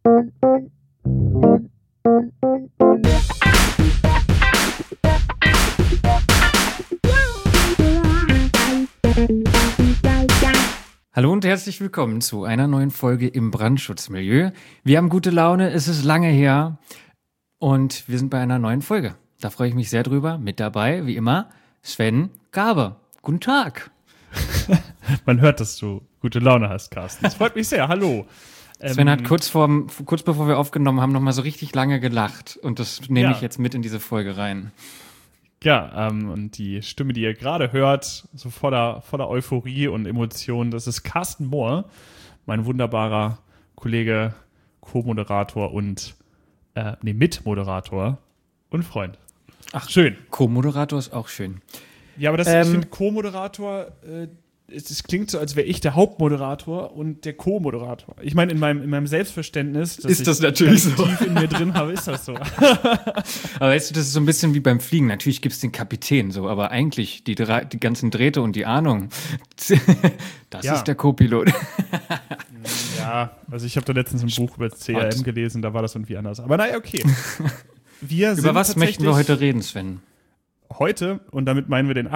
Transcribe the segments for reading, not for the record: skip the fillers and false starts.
Hallo und herzlich willkommen zu einer neuen Folge im Brandschutzmilieu. Wir haben gute Laune, es ist lange her und wir sind bei einer neuen Folge. Da freue ich mich sehr drüber. Mit dabei, wie immer, Sven Gabe. Guten Tag. Man hört, dass du gute Laune hast, Carsten. Das freut mich sehr. Hallo. Sven hat kurz bevor wir aufgenommen haben, nochmal so richtig lange gelacht. Und das nehme ich jetzt mit in diese Folge rein. Ja, und die Stimme, die ihr gerade hört, so voller Euphorie und Emotionen, das ist Carsten Mohr, mein wunderbarer Kollege, Co-Moderator und Mitmoderator und Freund. Ach, schön. Co-Moderator ist auch schön. Ja, aber ich finde Co-Moderator, es klingt so, als wäre ich der Hauptmoderator und der Co-Moderator. Ich meine, in meinem Selbstverständnis, das natürlich so tief in mir drin habe, ist das so. Aber weißt du, das ist so ein bisschen wie beim Fliegen. Natürlich gibt es den Kapitän, so, aber eigentlich die ganzen Drähte und die Ahnung, das ist der Co-Pilot. Ja, also ich habe da letztens ein Buch über das CRM gelesen, da war das irgendwie anders. Aber naja, okay. Über was möchten wir heute reden, Sven? Heute, und damit meinen wir den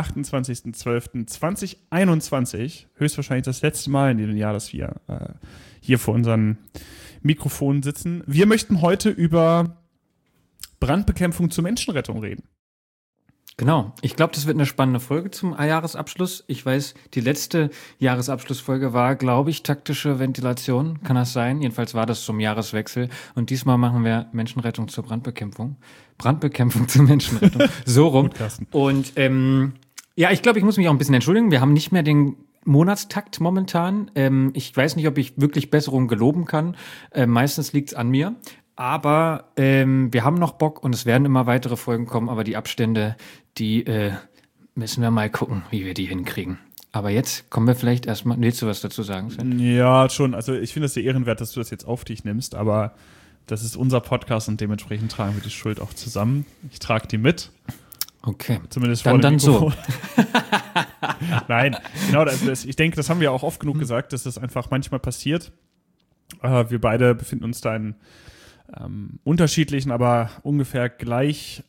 28.12.2021, höchstwahrscheinlich das letzte Mal in diesem Jahr, dass wir hier vor unseren Mikrofonen sitzen. Wir möchten heute über Brandbekämpfung zur Menschenrettung reden. Genau. Ich glaube, das wird eine spannende Folge zum Jahresabschluss. Ich weiß, die letzte Jahresabschlussfolge war, glaube ich, taktische Ventilation. Kann das sein? Jedenfalls war das zum Jahreswechsel. Und diesmal machen wir Menschenrettung zur Brandbekämpfung. Brandbekämpfung zur Menschenrettung. So rum. Und ich glaube, ich muss mich auch ein bisschen entschuldigen. Wir haben nicht mehr den Monatstakt momentan. Ich weiß nicht, ob ich wirklich Besserung geloben kann. Meistens liegt es an mir. Aber wir haben noch Bock und es werden immer weitere Folgen kommen, aber die Abstände, die müssen wir mal gucken, wie wir die hinkriegen. Aber jetzt kommen wir vielleicht erstmal, willst du was dazu sagen, Sven? Ja, schon. Also ich finde es sehr ehrenwert, dass du das jetzt auf dich nimmst, aber das ist unser Podcast und dementsprechend tragen wir die Schuld auch zusammen. Ich trage die mit. Okay. Zumindest vor dem Mikrofon. So. Nein, genau. Ich denke, das haben wir auch oft genug gesagt, dass das einfach manchmal passiert. Wir beide befinden uns da in unterschiedlichen, aber ungefähr gleich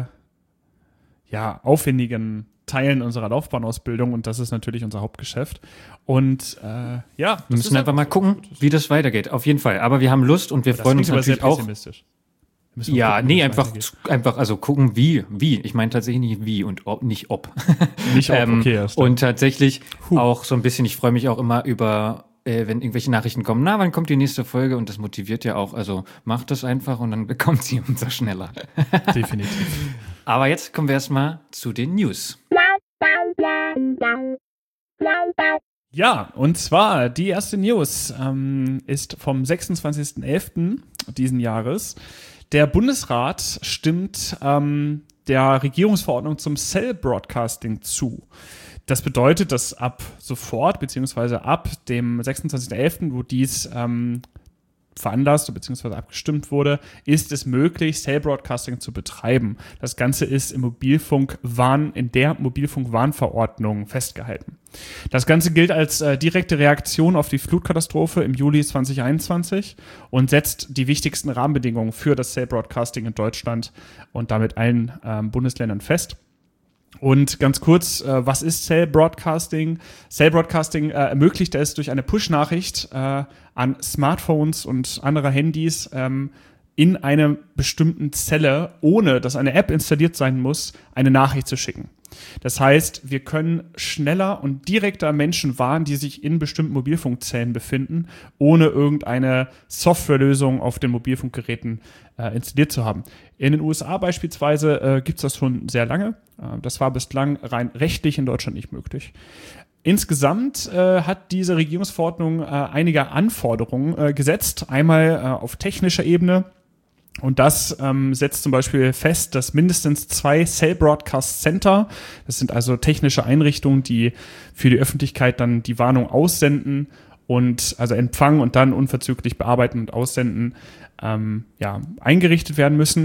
aufwendigen Teilen unserer Laufbahnausbildung und das ist natürlich unser Hauptgeschäft. Und wir müssen einfach mal gucken, wie das weitergeht. Auf jeden Fall. Aber wir haben Lust und wir freuen uns natürlich auch. Ja, gucken, nee, einfach also gucken, wie. Ich meine tatsächlich nicht wie und ob, nicht ob. Nicht ob, okay. Und tatsächlich auch so ein bisschen, ich freue mich auch immer über wenn irgendwelche Nachrichten kommen, wann kommt die nächste Folge? Und das motiviert ja auch. Also macht das einfach und dann bekommt sie umso schneller. Definitiv. Aber jetzt kommen wir erstmal zu den News. Ja, und zwar die erste News ist vom 26.11. diesen Jahres. Der Bundesrat stimmt der Regierungsverordnung zum Cell Broadcasting zu. Das bedeutet, dass ab sofort, beziehungsweise ab dem 26.11., wo dies veranlasst bzw. abgestimmt wurde, ist es möglich, Cell Broadcasting zu betreiben. Das Ganze ist in der Mobilfunkwarnverordnung festgehalten. Das Ganze gilt als direkte Reaktion auf die Flutkatastrophe im Juli 2021 und setzt die wichtigsten Rahmenbedingungen für das Cell Broadcasting in Deutschland und damit allen Bundesländern fest. Und ganz kurz, was ist Cell Broadcasting? Cell Broadcasting ermöglicht es durch eine Push-Nachricht an Smartphones und andere Handys in einer bestimmten Zelle, ohne dass eine App installiert sein muss, eine Nachricht zu schicken. Das heißt, wir können schneller und direkter Menschen warnen, die sich in bestimmten Mobilfunkzellen befinden, ohne irgendeine Softwarelösung auf den Mobilfunkgeräten installiert zu haben. In den USA beispielsweise gibt es das schon sehr lange. Das war bislang rein rechtlich in Deutschland nicht möglich. Insgesamt hat diese Regierungsverordnung einige Anforderungen gesetzt. Einmal auf technischer Ebene. Und das setzt zum Beispiel fest, dass mindestens 2 Cell Broadcast Center, das sind also technische Einrichtungen, die für die Öffentlichkeit dann die Warnung aussenden und also empfangen und dann unverzüglich bearbeiten und aussenden, eingerichtet werden müssen.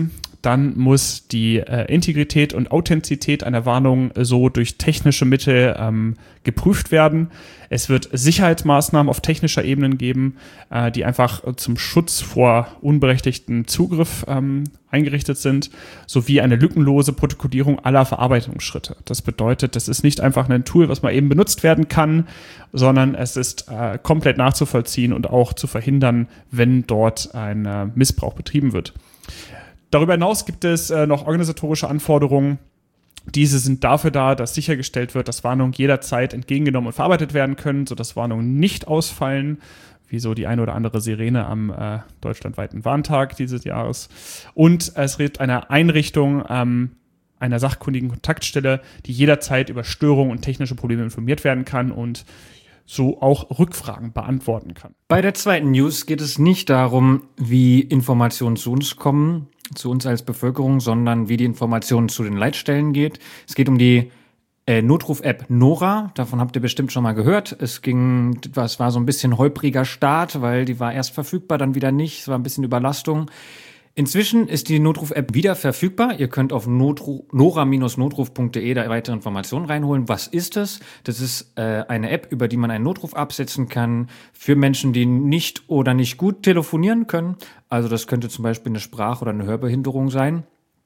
dann muss die Integrität und Authentizität einer Warnung so durch technische Mittel geprüft werden. Es wird Sicherheitsmaßnahmen auf technischer Ebene geben, die einfach zum Schutz vor unberechtigtem Zugriff eingerichtet sind, sowie eine lückenlose Protokollierung aller Verarbeitungsschritte. Das bedeutet, das ist nicht einfach ein Tool, was mal eben benutzt werden kann, sondern es ist komplett nachzuvollziehen und auch zu verhindern, wenn dort ein Missbrauch betrieben wird. Darüber hinaus gibt es noch organisatorische Anforderungen. Diese sind dafür da, dass sichergestellt wird, dass Warnungen jederzeit entgegengenommen und verarbeitet werden können, sodass Warnungen nicht ausfallen, wie so die eine oder andere Sirene am deutschlandweiten Warntag dieses Jahres. Und es gibt eine Einrichtung einer sachkundigen Kontaktstelle, die jederzeit über Störungen und technische Probleme informiert werden kann und so auch Rückfragen beantworten kann. Bei der zweiten News geht es nicht darum, wie Informationen zu uns kommen, zu uns als Bevölkerung, sondern wie die Informationen zu den Leitstellen geht. Es geht um die Notruf-App Nora, davon habt ihr bestimmt schon mal gehört. Es war so ein bisschen holpriger Start, weil die war erst verfügbar, dann wieder nicht. Es war ein bisschen Überlastung. Inzwischen ist die Notruf-App wieder verfügbar. Ihr könnt auf nora-notruf.de da weitere Informationen reinholen. Was ist es? Das ist eine App, über die man einen Notruf absetzen kann für Menschen, die nicht oder nicht gut telefonieren können. Also das könnte zum Beispiel eine Sprach- oder eine Hörbehinderung sein.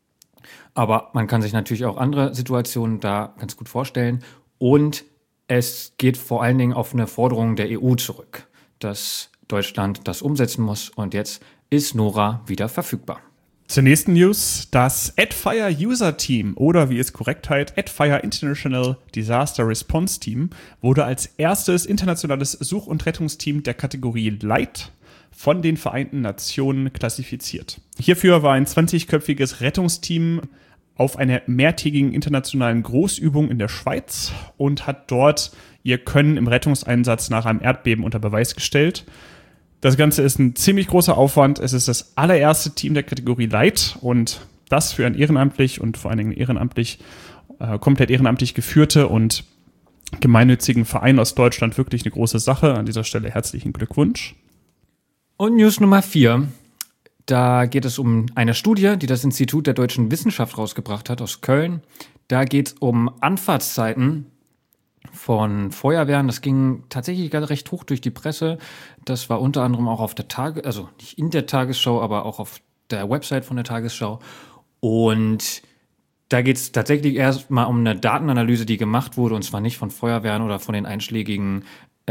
Aber man kann sich natürlich auch andere Situationen da ganz gut vorstellen. Und es geht vor allen Dingen auf eine Forderung der EU zurück, dass Deutschland das umsetzen muss. Und jetzt ist Nora wieder verfügbar. Zur nächsten News. Das AdFire User Team oder wie es korrekt heißt, AdFire International Disaster Response Team wurde als erstes internationales Such- und Rettungsteam der Kategorie Light von den Vereinten Nationen klassifiziert. Hierfür war ein 20-köpfiges Rettungsteam auf einer mehrtägigen internationalen Großübung in der Schweiz und hat dort ihr Können im Rettungseinsatz nach einem Erdbeben unter Beweis gestellt. Das Ganze ist ein ziemlich großer Aufwand. Es ist das allererste Team der Kategorie Light und das für ein ehrenamtlich und vor allen Dingen komplett ehrenamtlich geführte und gemeinnützigen Verein aus Deutschland wirklich eine große Sache. An dieser Stelle herzlichen Glückwunsch. Und News Nummer 4. Da geht es um eine Studie, die das Institut der deutschen Wissenschaft rausgebracht hat aus Köln. Da geht es um Anfahrtszeiten von Feuerwehren. Das ging tatsächlich recht hoch durch die Presse. Das war unter anderem auch auf der also nicht in der Tagesschau, aber auch auf der Website von der Tagesschau. Und da geht es tatsächlich erstmal um eine Datenanalyse, die gemacht wurde, und zwar nicht von Feuerwehren oder von den einschlägigen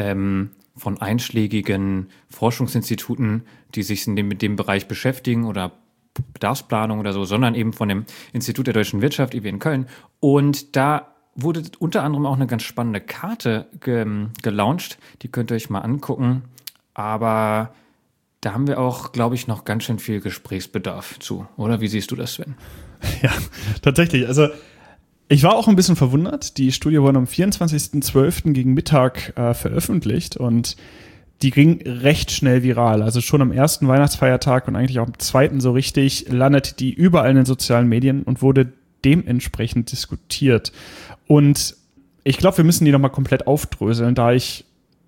Forschungsinstituten, die sich mit dem Bereich beschäftigen oder Bedarfsplanung oder so, sondern eben von dem Institut der deutschen Wirtschaft, IW in Köln. Und da wurde unter anderem auch eine ganz spannende Karte gelauncht. Die könnt ihr euch mal angucken. Aber da haben wir auch, glaube ich, noch ganz schön viel Gesprächsbedarf zu. Oder wie siehst du das, Sven? Ja, tatsächlich. Also ich war auch ein bisschen verwundert. Die Studie wurde am 24.12. gegen Mittag veröffentlicht und die ging recht schnell viral. Also schon am ersten Weihnachtsfeiertag und eigentlich auch am zweiten so richtig landete die überall in den sozialen Medien und wurde dementsprechend diskutiert. Und ich glaube, wir müssen die nochmal komplett aufdröseln, da ich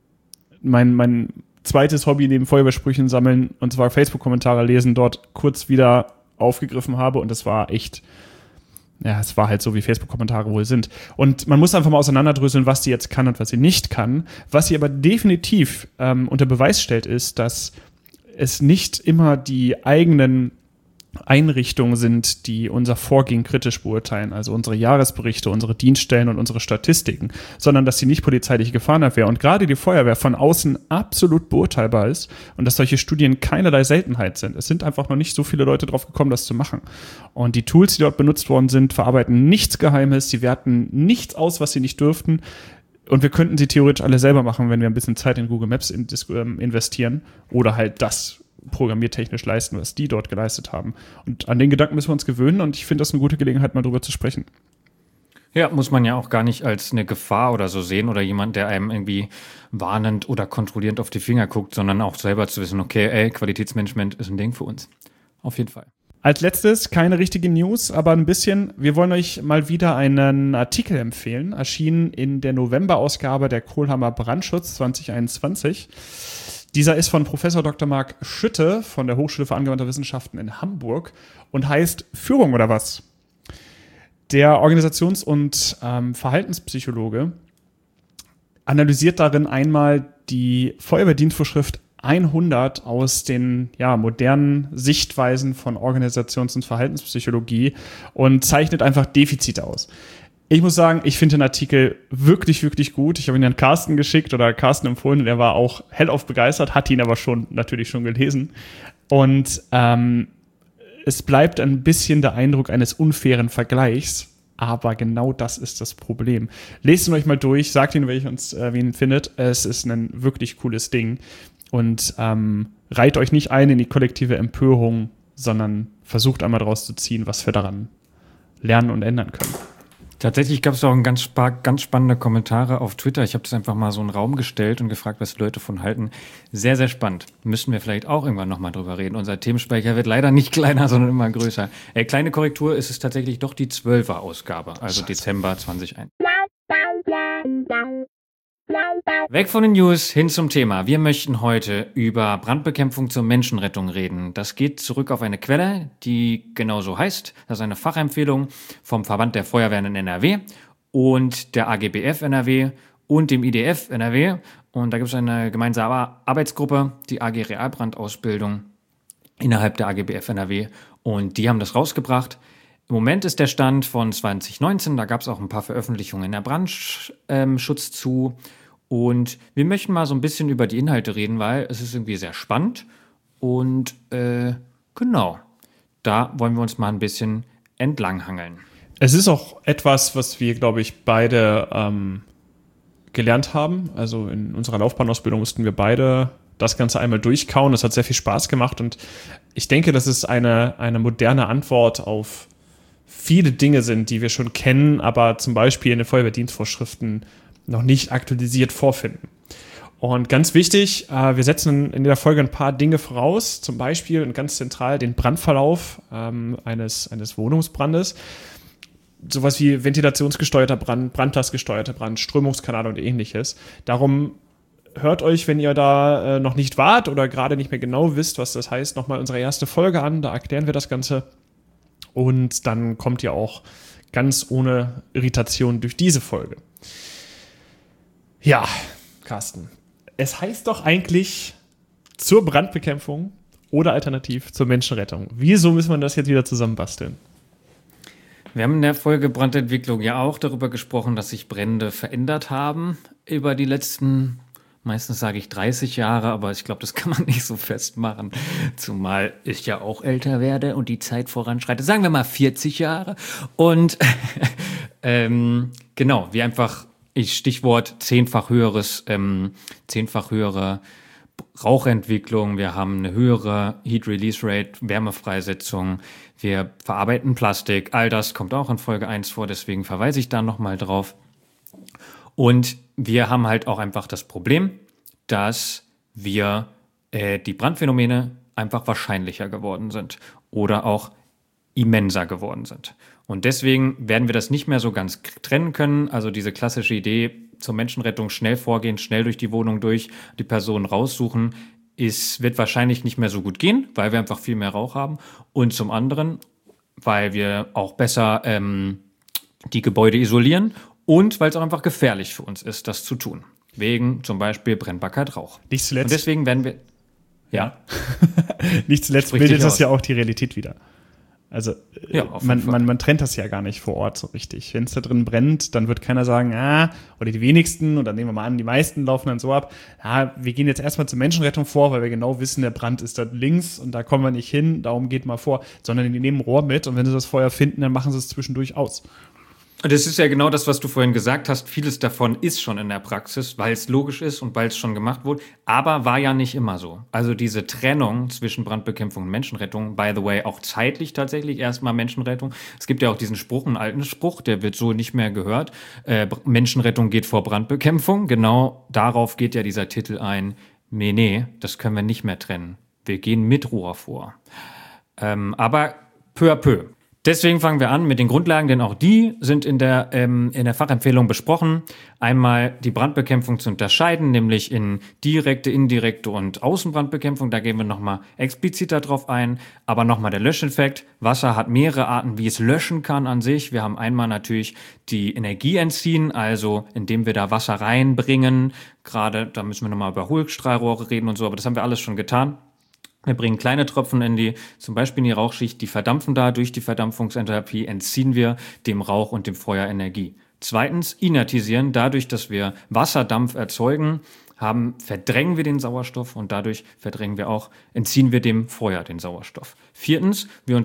mein zweites Hobby neben Feuerwehrsprüchen sammeln, und zwar Facebook-Kommentare lesen, dort kurz wieder aufgegriffen habe. Und das war echt, ja, es war halt so, wie Facebook-Kommentare wohl sind. Und man muss einfach mal auseinanderdröseln, was sie jetzt kann und was sie nicht kann. Was sie aber definitiv unter Beweis stellt, ist, dass es nicht immer die eigenen Einrichtungen sind, die unser Vorgehen kritisch beurteilen, also unsere Jahresberichte, unsere Dienststellen und unsere Statistiken, sondern dass die nicht polizeiliche Gefahrenabwehr und gerade die Feuerwehr von außen absolut beurteilbar ist und dass solche Studien keinerlei Seltenheit sind. Es sind einfach noch nicht so viele Leute drauf gekommen, das zu machen. Und die Tools, die dort benutzt worden sind, verarbeiten nichts Geheimes, sie werten nichts aus, was sie nicht dürften. Und wir könnten sie theoretisch alle selber machen, wenn wir ein bisschen Zeit in Google Maps investieren oder halt das programmiertechnisch leisten, was die dort geleistet haben. Und an den Gedanken müssen wir uns gewöhnen und ich finde das eine gute Gelegenheit, mal drüber zu sprechen. Ja, muss man ja auch gar nicht als eine Gefahr oder so sehen oder jemand, der einem irgendwie warnend oder kontrollierend auf die Finger guckt, sondern auch selber zu wissen, okay, Qualitätsmanagement ist ein Ding für uns. Auf jeden Fall. Als letztes, keine richtige News, aber ein bisschen, wir wollen euch mal wieder einen Artikel empfehlen, erschienen in der November-Ausgabe der Kohlhammer Brandschutz 2021. Dieser ist von Professor Dr. Marc Schütte von der Hochschule für angewandte Wissenschaften in Hamburg und heißt Führung oder was? Der Organisations- und Verhaltenspsychologe analysiert darin einmal die Feuerwehrdienstvorschrift 100 aus den modernen Sichtweisen von Organisations- und Verhaltenspsychologie und zeichnet einfach Defizite aus. Ich muss sagen, ich finde den Artikel wirklich, wirklich gut. Ich habe ihn an Carsten geschickt oder Carsten empfohlen und er war auch hellauf begeistert, hat ihn aber natürlich schon gelesen. Und es bleibt ein bisschen der Eindruck eines unfairen Vergleichs, aber genau das ist das Problem. Lest ihn euch mal durch, sagt ihn, wie ihr ihn findet. Es ist ein wirklich cooles Ding. Und reiht euch nicht ein in die kollektive Empörung, sondern versucht einmal daraus zu ziehen, was wir daran lernen und ändern können. Tatsächlich gab es auch ein ganz spannende Kommentare auf Twitter. Ich habe das einfach mal so in den Raum gestellt und gefragt, was die Leute davon halten. Sehr, sehr spannend. Müssen wir vielleicht auch irgendwann nochmal drüber reden. Unser Themenspeicher wird leider nicht kleiner, sondern immer größer. Kleine Korrektur, ist es tatsächlich doch die 12er-Ausgabe, also Dezember 2021. Weg von den News, hin zum Thema. Wir möchten heute über Brandbekämpfung zur Menschenrettung reden. Das geht zurück auf eine Quelle, die genauso heißt. Das ist eine Fachempfehlung vom Verband der Feuerwehren in NRW und der AGBF NRW und dem IDF NRW. Und da gibt es eine gemeinsame Arbeitsgruppe, die AG Realbrandausbildung innerhalb der AGBF NRW. Und die haben das rausgebracht. Im Moment ist der Stand von 2019. Da gab es auch ein paar Veröffentlichungen in der Brandschutz zu. Und wir möchten mal so ein bisschen über die Inhalte reden, weil es ist irgendwie sehr spannend. Und genau, da wollen wir uns mal ein bisschen entlanghangeln. Es ist auch etwas, was wir, glaube ich, beide gelernt haben. Also in unserer Laufbahnausbildung mussten wir beide das Ganze einmal durchkauen. Das hat sehr viel Spaß gemacht. Und ich denke, dass es eine moderne Antwort auf viele Dinge sind, die wir schon kennen, aber zum Beispiel in den Feuerwehrdienstvorschriften noch nicht aktualisiert vorfinden. Und ganz wichtig, wir setzen in der Folge ein paar Dinge voraus, zum Beispiel und ganz zentral den Brandverlauf eines Wohnungsbrandes. Sowas wie ventilationsgesteuerter Brand, brandlastgesteuerter Brand, Strömungskanal und ähnliches. Darum hört euch, wenn ihr da noch nicht wart oder gerade nicht mehr genau wisst, was das heißt, nochmal unsere erste Folge an, da erklären wir das Ganze. Und dann kommt ihr auch ganz ohne Irritation durch diese Folge. Ja, Carsten, es heißt doch eigentlich zur Brandbekämpfung oder alternativ zur Menschenrettung. Wieso müssen wir das jetzt wieder zusammenbasteln? Wir haben in der Folge Brandentwicklung ja auch darüber gesprochen, dass sich Brände verändert haben über die letzten, meistens sage ich 30 Jahre, aber ich glaube, das kann man nicht so festmachen, zumal ich ja auch älter werde und die Zeit voranschreitet. Sagen wir mal 40 Jahre. Und genau, wie einfach Stichwort zehnfach höhere Rauchentwicklung, wir haben eine höhere Heat Release Rate, Wärmefreisetzung, wir verarbeiten Plastik, all das kommt auch in Folge 1 vor, deswegen verweise ich da nochmal drauf. Und wir haben halt auch einfach das Problem, dass wir die Brandphänomene einfach wahrscheinlicher geworden sind oder auch immenser geworden sind. Und deswegen werden wir das nicht mehr so ganz trennen können. Also diese klassische Idee zur Menschenrettung, schnell vorgehen, schnell durch die Wohnung durch, die Person raussuchen, wird wahrscheinlich nicht mehr so gut gehen, weil wir einfach viel mehr Rauch haben. Und zum anderen, weil wir auch besser die Gebäude isolieren und weil es auch einfach gefährlich für uns ist, das zu tun. Wegen zum Beispiel Brennbarkeit Rauch. Nicht zuletzt. Und deswegen werden wir... Ja. Nicht zuletzt bildet das ja auch die Realität wieder. Also ja, man trennt das ja gar nicht vor Ort so richtig. Wenn es da drin brennt, dann wird keiner sagen, oder die wenigsten, oder nehmen wir mal an, die meisten laufen dann so ab, wir gehen jetzt erstmal zur Menschenrettung vor, weil wir genau wissen, der Brand ist da links und da kommen wir nicht hin, darum geht mal vor, sondern die nehmen Rohr mit und wenn sie das Feuer finden, dann machen sie es zwischendurch aus. Und das ist ja genau das, was du vorhin gesagt hast. Vieles davon ist schon in der Praxis, weil es logisch ist und weil es schon gemacht wurde. Aber war ja nicht immer so. Also diese Trennung zwischen Brandbekämpfung und Menschenrettung, by the way, auch zeitlich tatsächlich erstmal Menschenrettung. Es gibt ja auch diesen Spruch, einen alten Spruch, der wird so nicht mehr gehört. Menschenrettung geht vor Brandbekämpfung. Genau darauf geht ja dieser Titel ein. Nee, das können wir nicht mehr trennen. Wir gehen mit Rohr vor. Aber peu à peu. Deswegen fangen wir an mit den Grundlagen, denn auch die sind in der Fachempfehlung besprochen. Einmal die Brandbekämpfung zu unterscheiden, nämlich in direkte, indirekte und Außenbrandbekämpfung. Da gehen wir nochmal expliziter drauf ein. Aber nochmal der Löscheffekt. Wasser hat mehrere Arten, wie es löschen kann an sich. Wir haben einmal natürlich die Energie entziehen, also indem wir da Wasser reinbringen. Gerade, da müssen wir nochmal über Hohlstrahlrohre reden und so, aber das haben wir alles schon getan. Wir bringen kleine Tropfen zum Beispiel in die Rauchschicht, die verdampfen da. Durch die Verdampfungsenthalpie entziehen wir dem Rauch und dem Feuer Energie. Zweitens, inertisieren. Dadurch, dass wir Wasserdampf erzeugen, verdrängen wir den Sauerstoff und dadurch entziehen wir dem Feuer den Sauerstoff. Drittens, wir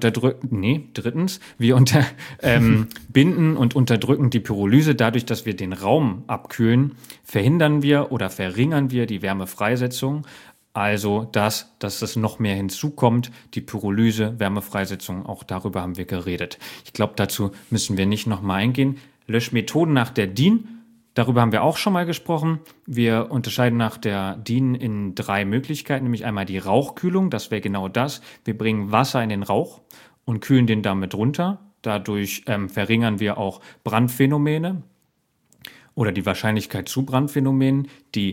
binden und unterdrücken die Pyrolyse. Dadurch, dass wir den Raum abkühlen, verhindern wir oder verringern wir die Wärmefreisetzung. Also dass es noch mehr hinzukommt, die Pyrolyse, Wärmefreisetzung, auch darüber haben wir geredet. Ich glaube, dazu müssen wir nicht nochmal eingehen. Löschmethoden nach der DIN, darüber haben wir auch schon mal gesprochen. Wir unterscheiden nach der DIN in 3 Möglichkeiten, nämlich einmal die Rauchkühlung, das wäre genau das. Wir bringen Wasser in den Rauch und kühlen den damit runter. Dadurch verringern wir auch Brandphänomene oder die Wahrscheinlichkeit zu Brandphänomenen,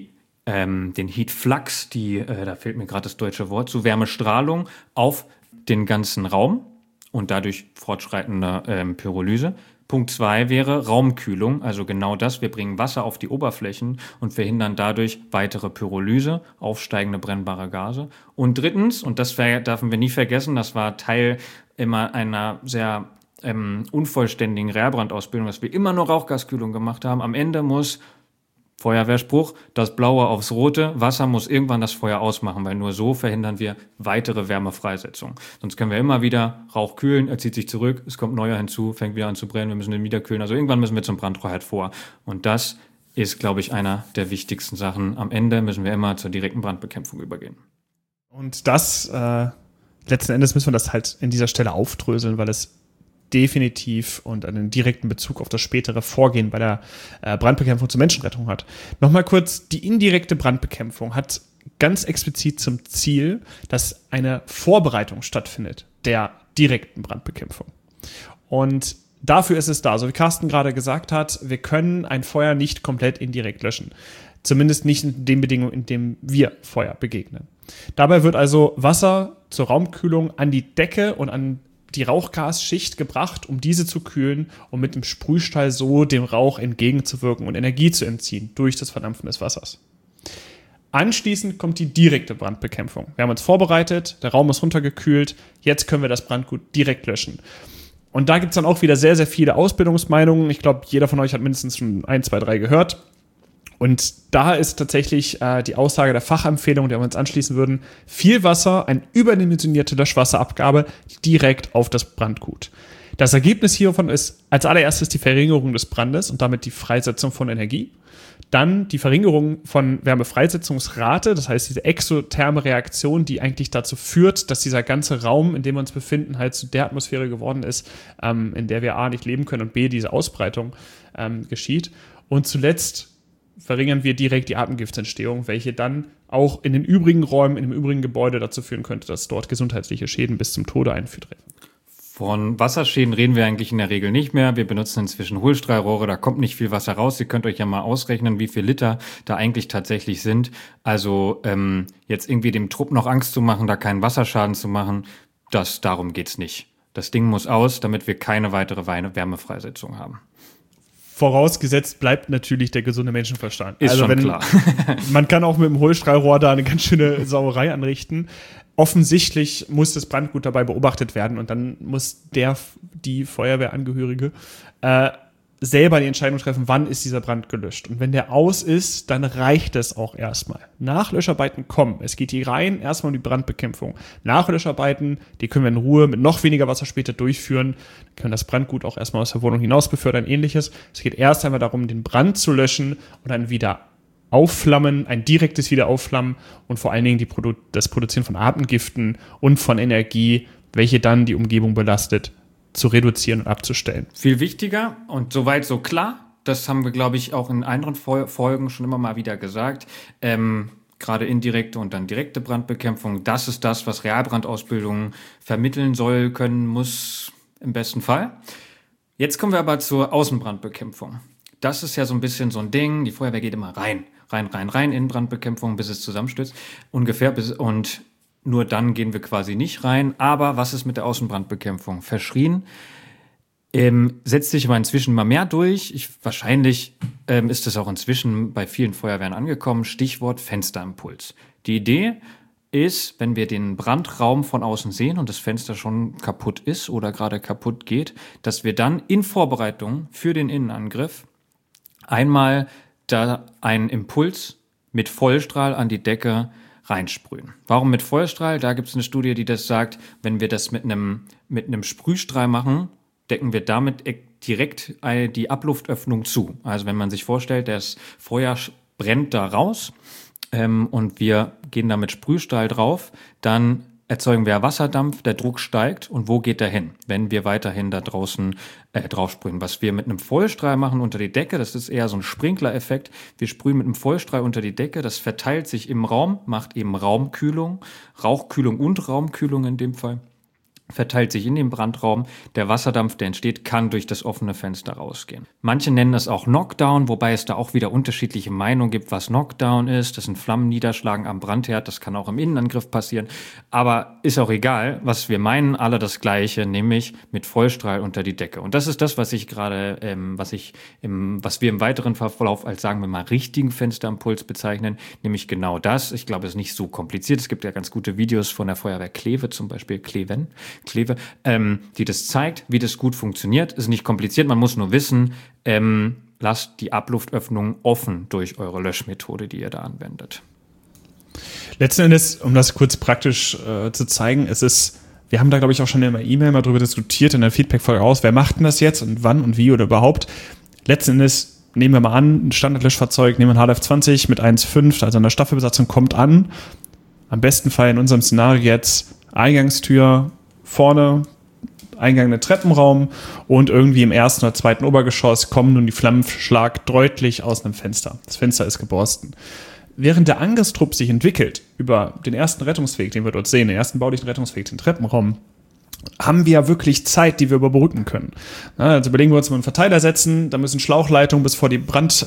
den Heatflux, da fehlt mir gerade das deutsche Wort, zu Wärmestrahlung auf den ganzen Raum und dadurch fortschreitende Pyrolyse. Punkt 2 wäre Raumkühlung, also genau das. Wir bringen Wasser auf die Oberflächen und verhindern dadurch weitere Pyrolyse, aufsteigende brennbare Gase. Und drittens, und das dürfen wir nie vergessen, das war Teil immer einer sehr unvollständigen Rehrbandausbildung, dass wir immer nur Rauchgaskühlung gemacht haben. Am Ende muss Feuerwehrspruch, das Blaue aufs Rote, Wasser muss irgendwann das Feuer ausmachen, weil nur so verhindern wir weitere Wärmefreisetzung. Sonst können wir immer wieder Rauch kühlen, er zieht sich zurück, es kommt neuer hinzu, fängt wieder an zu brennen, wir müssen den wieder kühlen. Also irgendwann müssen wir zum Brandtreuheit vor. Und das ist, glaube ich, einer der wichtigsten Sachen. Am Ende müssen wir immer zur direkten Brandbekämpfung übergehen. Und das, letzten Endes müssen wir das halt in dieser Stelle aufdröseln, weil es definitiv und einen direkten Bezug auf das spätere Vorgehen bei der Brandbekämpfung zur Menschenrettung hat. Nochmal kurz, die indirekte Brandbekämpfung hat ganz explizit zum Ziel, dass eine Vorbereitung stattfindet der direkten Brandbekämpfung. Und dafür ist es da. So wie Carsten gerade gesagt hat, wir können ein Feuer nicht komplett indirekt löschen. Zumindest nicht in den Bedingungen, in denen wir Feuer begegnen. Dabei wird also Wasser zur Raumkühlung an die Decke und an die Rauchgasschicht gebracht, um diese zu kühlen und mit dem Sprühstahl so dem Rauch entgegenzuwirken und Energie zu entziehen durch das Verdampfen des Wassers. Anschließend kommt die direkte Brandbekämpfung. Wir haben uns vorbereitet, der Raum ist runtergekühlt, jetzt können wir das Brandgut direkt löschen. Und da gibt es dann auch wieder sehr, sehr viele Ausbildungsmeinungen. Ich glaube, jeder von euch hat mindestens schon 1, 2, 3 gehört. Und da ist tatsächlich die Aussage der Fachempfehlung, der wir uns anschließen würden, viel Wasser, eine überdimensionierte Löschwasserabgabe direkt auf das Brandgut. Das Ergebnis hiervon ist als allererstes die Verringerung des Brandes und damit die Freisetzung von Energie. Dann die Verringerung von Wärmefreisetzungsrate, das heißt diese exotherme Reaktion, die eigentlich dazu führt, dass dieser ganze Raum, in dem wir uns befinden, halt zu der Atmosphäre geworden ist, in der wir A nicht leben können und B diese Ausbreitung geschieht. Und zuletzt verringern wir direkt die Atemgiftsentstehung, welche dann auch in den übrigen Räumen, in dem übrigen Gebäude dazu führen könnte, dass dort gesundheitliche Schäden bis zum Tode eintreten. Von Wasserschäden reden wir eigentlich in der Regel nicht mehr. Wir benutzen inzwischen Hohlstrahlrohre, da kommt nicht viel Wasser raus. Ihr könnt euch ja mal ausrechnen, wie viel Liter da eigentlich tatsächlich sind. Also jetzt irgendwie dem Trupp noch Angst zu machen, da keinen Wasserschaden zu machen, darum geht's nicht. Das Ding muss aus, damit wir keine weitere Wärmefreisetzung haben. Vorausgesetzt bleibt natürlich der gesunde Menschenverstand. Ist also schon klar. Man kann auch mit dem Hohlstrahlrohr da eine ganz schöne Sauerei anrichten. Offensichtlich muss das Brandgut dabei beobachtet werden und dann muss die Feuerwehrangehörige selber die Entscheidung treffen, wann ist dieser Brand gelöscht. Und wenn der aus ist, dann reicht es auch erstmal. Nachlöscharbeiten kommen. Es geht hier rein erstmal um die Brandbekämpfung. Nachlöscharbeiten, die können wir in Ruhe mit noch weniger Wasser später durchführen. Dann können das Brandgut auch erstmal aus der Wohnung hinaus befördern, ähnliches. Es geht erst einmal darum, den Brand zu löschen und dann wieder Aufflammen, ein direktes Wiederaufflammen und vor allen Dingen das Produzieren von Atemgiften und von Energie, welche dann die Umgebung belastet, zu reduzieren und abzustellen. Viel wichtiger und soweit so klar, das haben wir, glaube ich, auch in anderen Folgen schon immer mal wieder gesagt, gerade indirekte und dann direkte Brandbekämpfung, das ist das, was Realbrandausbildung vermitteln soll, können, muss, im besten Fall. Jetzt kommen wir aber zur Außenbrandbekämpfung. Das ist ja so ein bisschen so ein Ding, die Feuerwehr geht immer rein in Brandbekämpfung, bis es zusammenstürzt, ungefähr, und nur dann gehen wir quasi nicht rein. Aber was ist mit der Außenbrandbekämpfung? Verschrien setzt sich aber inzwischen mal mehr durch. Wahrscheinlich ist es auch inzwischen bei vielen Feuerwehren angekommen. Stichwort Fensterimpuls. Die Idee ist, wenn wir den Brandraum von außen sehen und das Fenster schon kaputt ist oder gerade kaputt geht, dass wir dann in Vorbereitung für den Innenangriff einmal da einen Impuls mit Vollstrahl an die Decke reinsprühen. Warum mit Vollstrahl? Da gibt es eine Studie, die das sagt, wenn wir das mit einem Sprühstrahl machen, decken wir damit direkt die Abluftöffnung zu. Also wenn man sich vorstellt, das Feuer brennt da raus und wir gehen da mit Sprühstrahl drauf, dann erzeugen wir Wasserdampf, der Druck steigt und wo geht der hin, wenn wir weiterhin da draußen drauf sprühen? Was wir mit einem Vollstrahl machen unter die Decke, das ist eher so ein Sprinklereffekt. Wir sprühen mit einem Vollstrahl unter die Decke, das verteilt sich im Raum, macht eben Raumkühlung, Rauchkühlung und Raumkühlung in dem Fall. Verteilt sich in den Brandraum. Der Wasserdampf, der entsteht, kann durch das offene Fenster rausgehen. Manche nennen es auch Knockdown, wobei es da auch wieder unterschiedliche Meinungen gibt, was Knockdown ist. Das sind Flammen niederschlagen am Brandherd, das kann auch im Innenangriff passieren. Aber ist auch egal, was wir meinen, alle das Gleiche, nämlich mit Vollstrahl unter die Decke. Und das ist das, was ich gerade, was wir im weiteren Verlauf als, sagen wir mal, richtigen Fensterimpuls bezeichnen, nämlich genau das. Ich glaube, es ist nicht so kompliziert. Es gibt ja ganz gute Videos von der Feuerwehr Kleve, zum Beispiel Kleve, die das zeigt, wie das gut funktioniert. Ist nicht kompliziert, man muss nur wissen, lasst die Abluftöffnung offen durch eure Löschmethode, die ihr da anwendet. Letzten Endes, um das kurz praktisch zu zeigen, wir haben da, glaube ich, auch schon in der E-Mail mal drüber diskutiert, in der Feedback-Folge raus, wer macht denn das jetzt und wann und wie oder überhaupt. Letzten Endes, nehmen wir mal an, ein Standardlöschfahrzeug, nehmen wir ein HLF20 mit 1,5, also eine Staffelbesatzung, kommt an. Am besten Fall in unserem Szenario jetzt Eingangstür, vorne, Eingang in den Treppenraum und irgendwie im ersten oder zweiten Obergeschoss kommen nun die Flammenschlag deutlich aus einem Fenster. Das Fenster ist geborsten. Während der Angriffstrupp sich entwickelt über den ersten Rettungsweg, den wir dort sehen, den ersten baulichen Rettungsweg, den Treppenraum, haben wir ja wirklich Zeit, die wir überbrücken können. Also überlegen wir uns mal einen Verteiler setzen, da müssen Schlauchleitungen bis vor die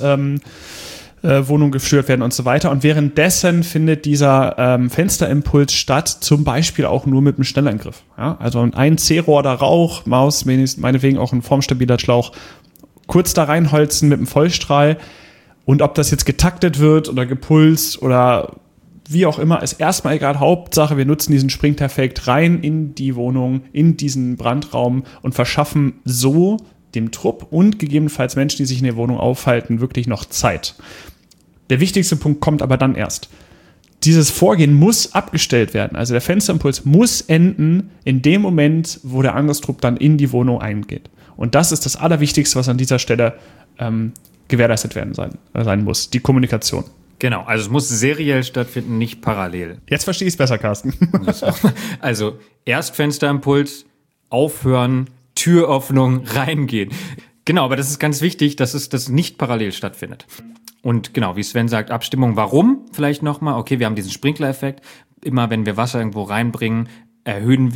Wohnung geführt werden und so weiter. Und währenddessen findet dieser Fensterimpuls statt, zum Beispiel auch nur mit einem Schnellangriff. Ja? Also ein C-Rohr da Rauch, Maus, meinetwegen auch ein formstabiler Schlauch, kurz da reinholzen mit einem Vollstrahl. Und ob das jetzt getaktet wird oder gepulst oder wie auch immer, ist erstmal egal. Hauptsache, wir nutzen diesen Sprinter-Effekt rein in die Wohnung, in diesen Brandraum und verschaffen so dem Trupp und gegebenenfalls Menschen, die sich in der Wohnung aufhalten, wirklich noch Zeit. Der wichtigste Punkt kommt aber dann erst. Dieses Vorgehen muss abgestellt werden. Also der Fensterimpuls muss enden in dem Moment, wo der Angriffstrupp dann in die Wohnung eingeht. Und das ist das Allerwichtigste, was an dieser Stelle gewährleistet werden sein muss. Die Kommunikation. Genau, also es muss seriell stattfinden, nicht parallel. Jetzt verstehe ich es besser, Carsten. Also erst Fensterimpuls, aufhören, Türöffnung, reingehen. Genau, aber das ist ganz wichtig, dass das nicht parallel stattfindet. Und genau, wie Sven sagt, Abstimmung. Warum? Vielleicht nochmal. Okay, wir haben diesen Sprinklereffekt. Immer wenn wir Wasser irgendwo reinbringen, erhöhen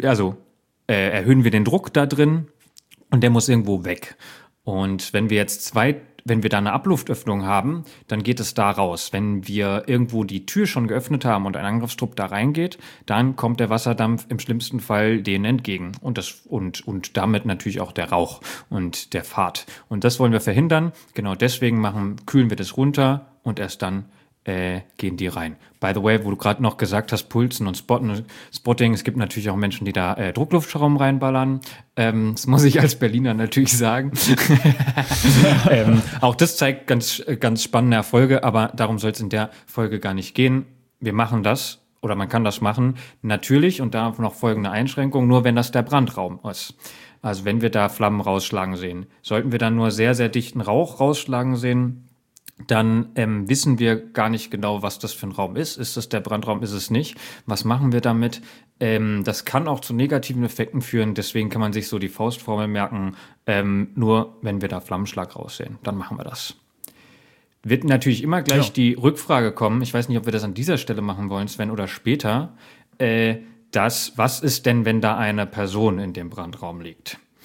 wir den Druck da drin und der muss irgendwo weg. Und wenn wir da eine Abluftöffnung haben, dann geht es da raus. Wenn wir irgendwo die Tür schon geöffnet haben und ein Angriffstrupp da reingeht, dann kommt der Wasserdampf im schlimmsten Fall denen entgegen. Und damit natürlich auch der Rauch und der Fahrt. Und das wollen wir verhindern. Genau deswegen kühlen wir das runter und erst dann gehen die rein. By the way, wo du gerade noch gesagt hast, Pulsen und Spotting, es gibt natürlich auch Menschen, die da Druckluftschaum reinballern. Das muss ich als Berliner natürlich sagen. Auch das zeigt ganz, ganz spannende Erfolge, aber darum soll es in der Folge gar nicht gehen. Wir machen das, oder man kann das machen, natürlich, und da noch folgende Einschränkung, nur wenn das der Brandraum ist. Also wenn wir da Flammen rausschlagen sehen. Sollten wir dann nur sehr, sehr dichten Rauch rausschlagen sehen, dann wissen wir gar nicht genau, was das für ein Raum ist. Ist das der Brandraum, ist es nicht? Was machen wir damit? Das kann auch zu negativen Effekten führen, deswegen kann man sich so die Faustformel merken, nur wenn wir da Flammenschlag raussehen, dann machen wir das. Wird natürlich immer gleich die Rückfrage kommen, ich weiß nicht, ob wir das an dieser Stelle machen wollen, Sven, oder später, was ist denn, wenn da eine Person in dem Brandraum liegt?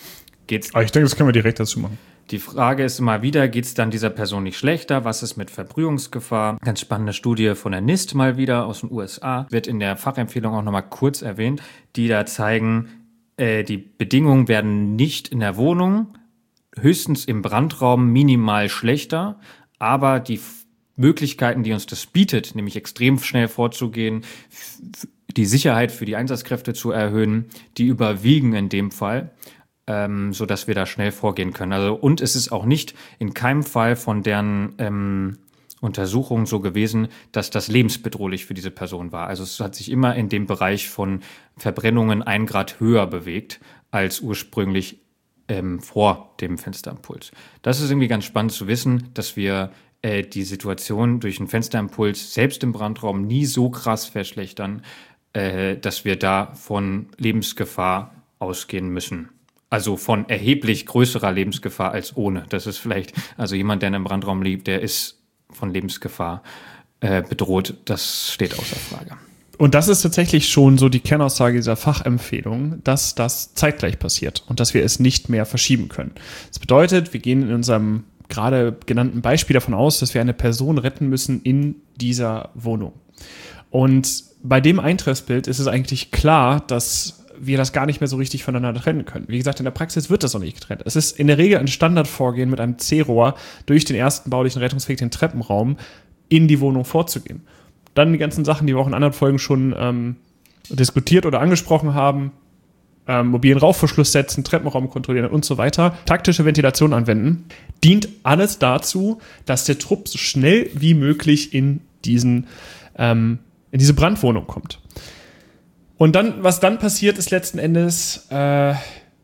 Aber ich denke, das können wir direkt dazu machen. Die Frage ist immer wieder, geht es dann dieser Person nicht schlechter? Was ist mit Verbrühungsgefahr? Ganz spannende Studie von der NIST mal wieder aus den USA. Wird in der Fachempfehlung auch nochmal kurz erwähnt, die da zeigen, die Bedingungen werden nicht in der Wohnung, höchstens im Brandraum minimal schlechter, aber die Möglichkeiten, die uns das bietet, nämlich extrem schnell vorzugehen, die Sicherheit für die Einsatzkräfte zu erhöhen, die überwiegen in dem Fall, so dass wir da schnell vorgehen können. Also, und es ist auch nicht in keinem Fall von deren Untersuchungen so gewesen, dass das lebensbedrohlich für diese Person war. Also es hat sich immer in dem Bereich von Verbrennungen 1 Grad höher bewegt als ursprünglich vor dem Fensterimpuls. Das ist irgendwie ganz spannend zu wissen, dass wir die Situation durch einen Fensterimpuls selbst im Brandraum nie so krass verschlechtern, dass wir da von Lebensgefahr ausgehen müssen. Also von erheblich größerer Lebensgefahr als ohne. Das ist vielleicht, also jemand, der in einem Brandraum lebt, der ist von Lebensgefahr bedroht. Das steht außer Frage. Und das ist tatsächlich schon so die Kernaussage dieser Fachempfehlung, dass das zeitgleich passiert und dass wir es nicht mehr verschieben können. Das bedeutet, wir gehen in unserem gerade genannten Beispiel davon aus, dass wir eine Person retten müssen in dieser Wohnung. Und bei dem Eintrittsbild ist es eigentlich klar, dass wir das gar nicht mehr so richtig voneinander trennen können. Wie gesagt, in der Praxis wird das noch nicht getrennt. Es ist in der Regel ein Standardvorgehen, mit einem C-Rohr durch den ersten baulichen Rettungsweg, den Treppenraum, in die Wohnung vorzugehen. Dann die ganzen Sachen, die wir auch in anderen Folgen schon diskutiert oder angesprochen haben, mobilen Rauchverschluss setzen, Treppenraum kontrollieren und so weiter, taktische Ventilation anwenden, dient alles dazu, dass der Trupp so schnell wie möglich in diese Brandwohnung kommt. Und dann, was dann passiert, ist letzten Endes ein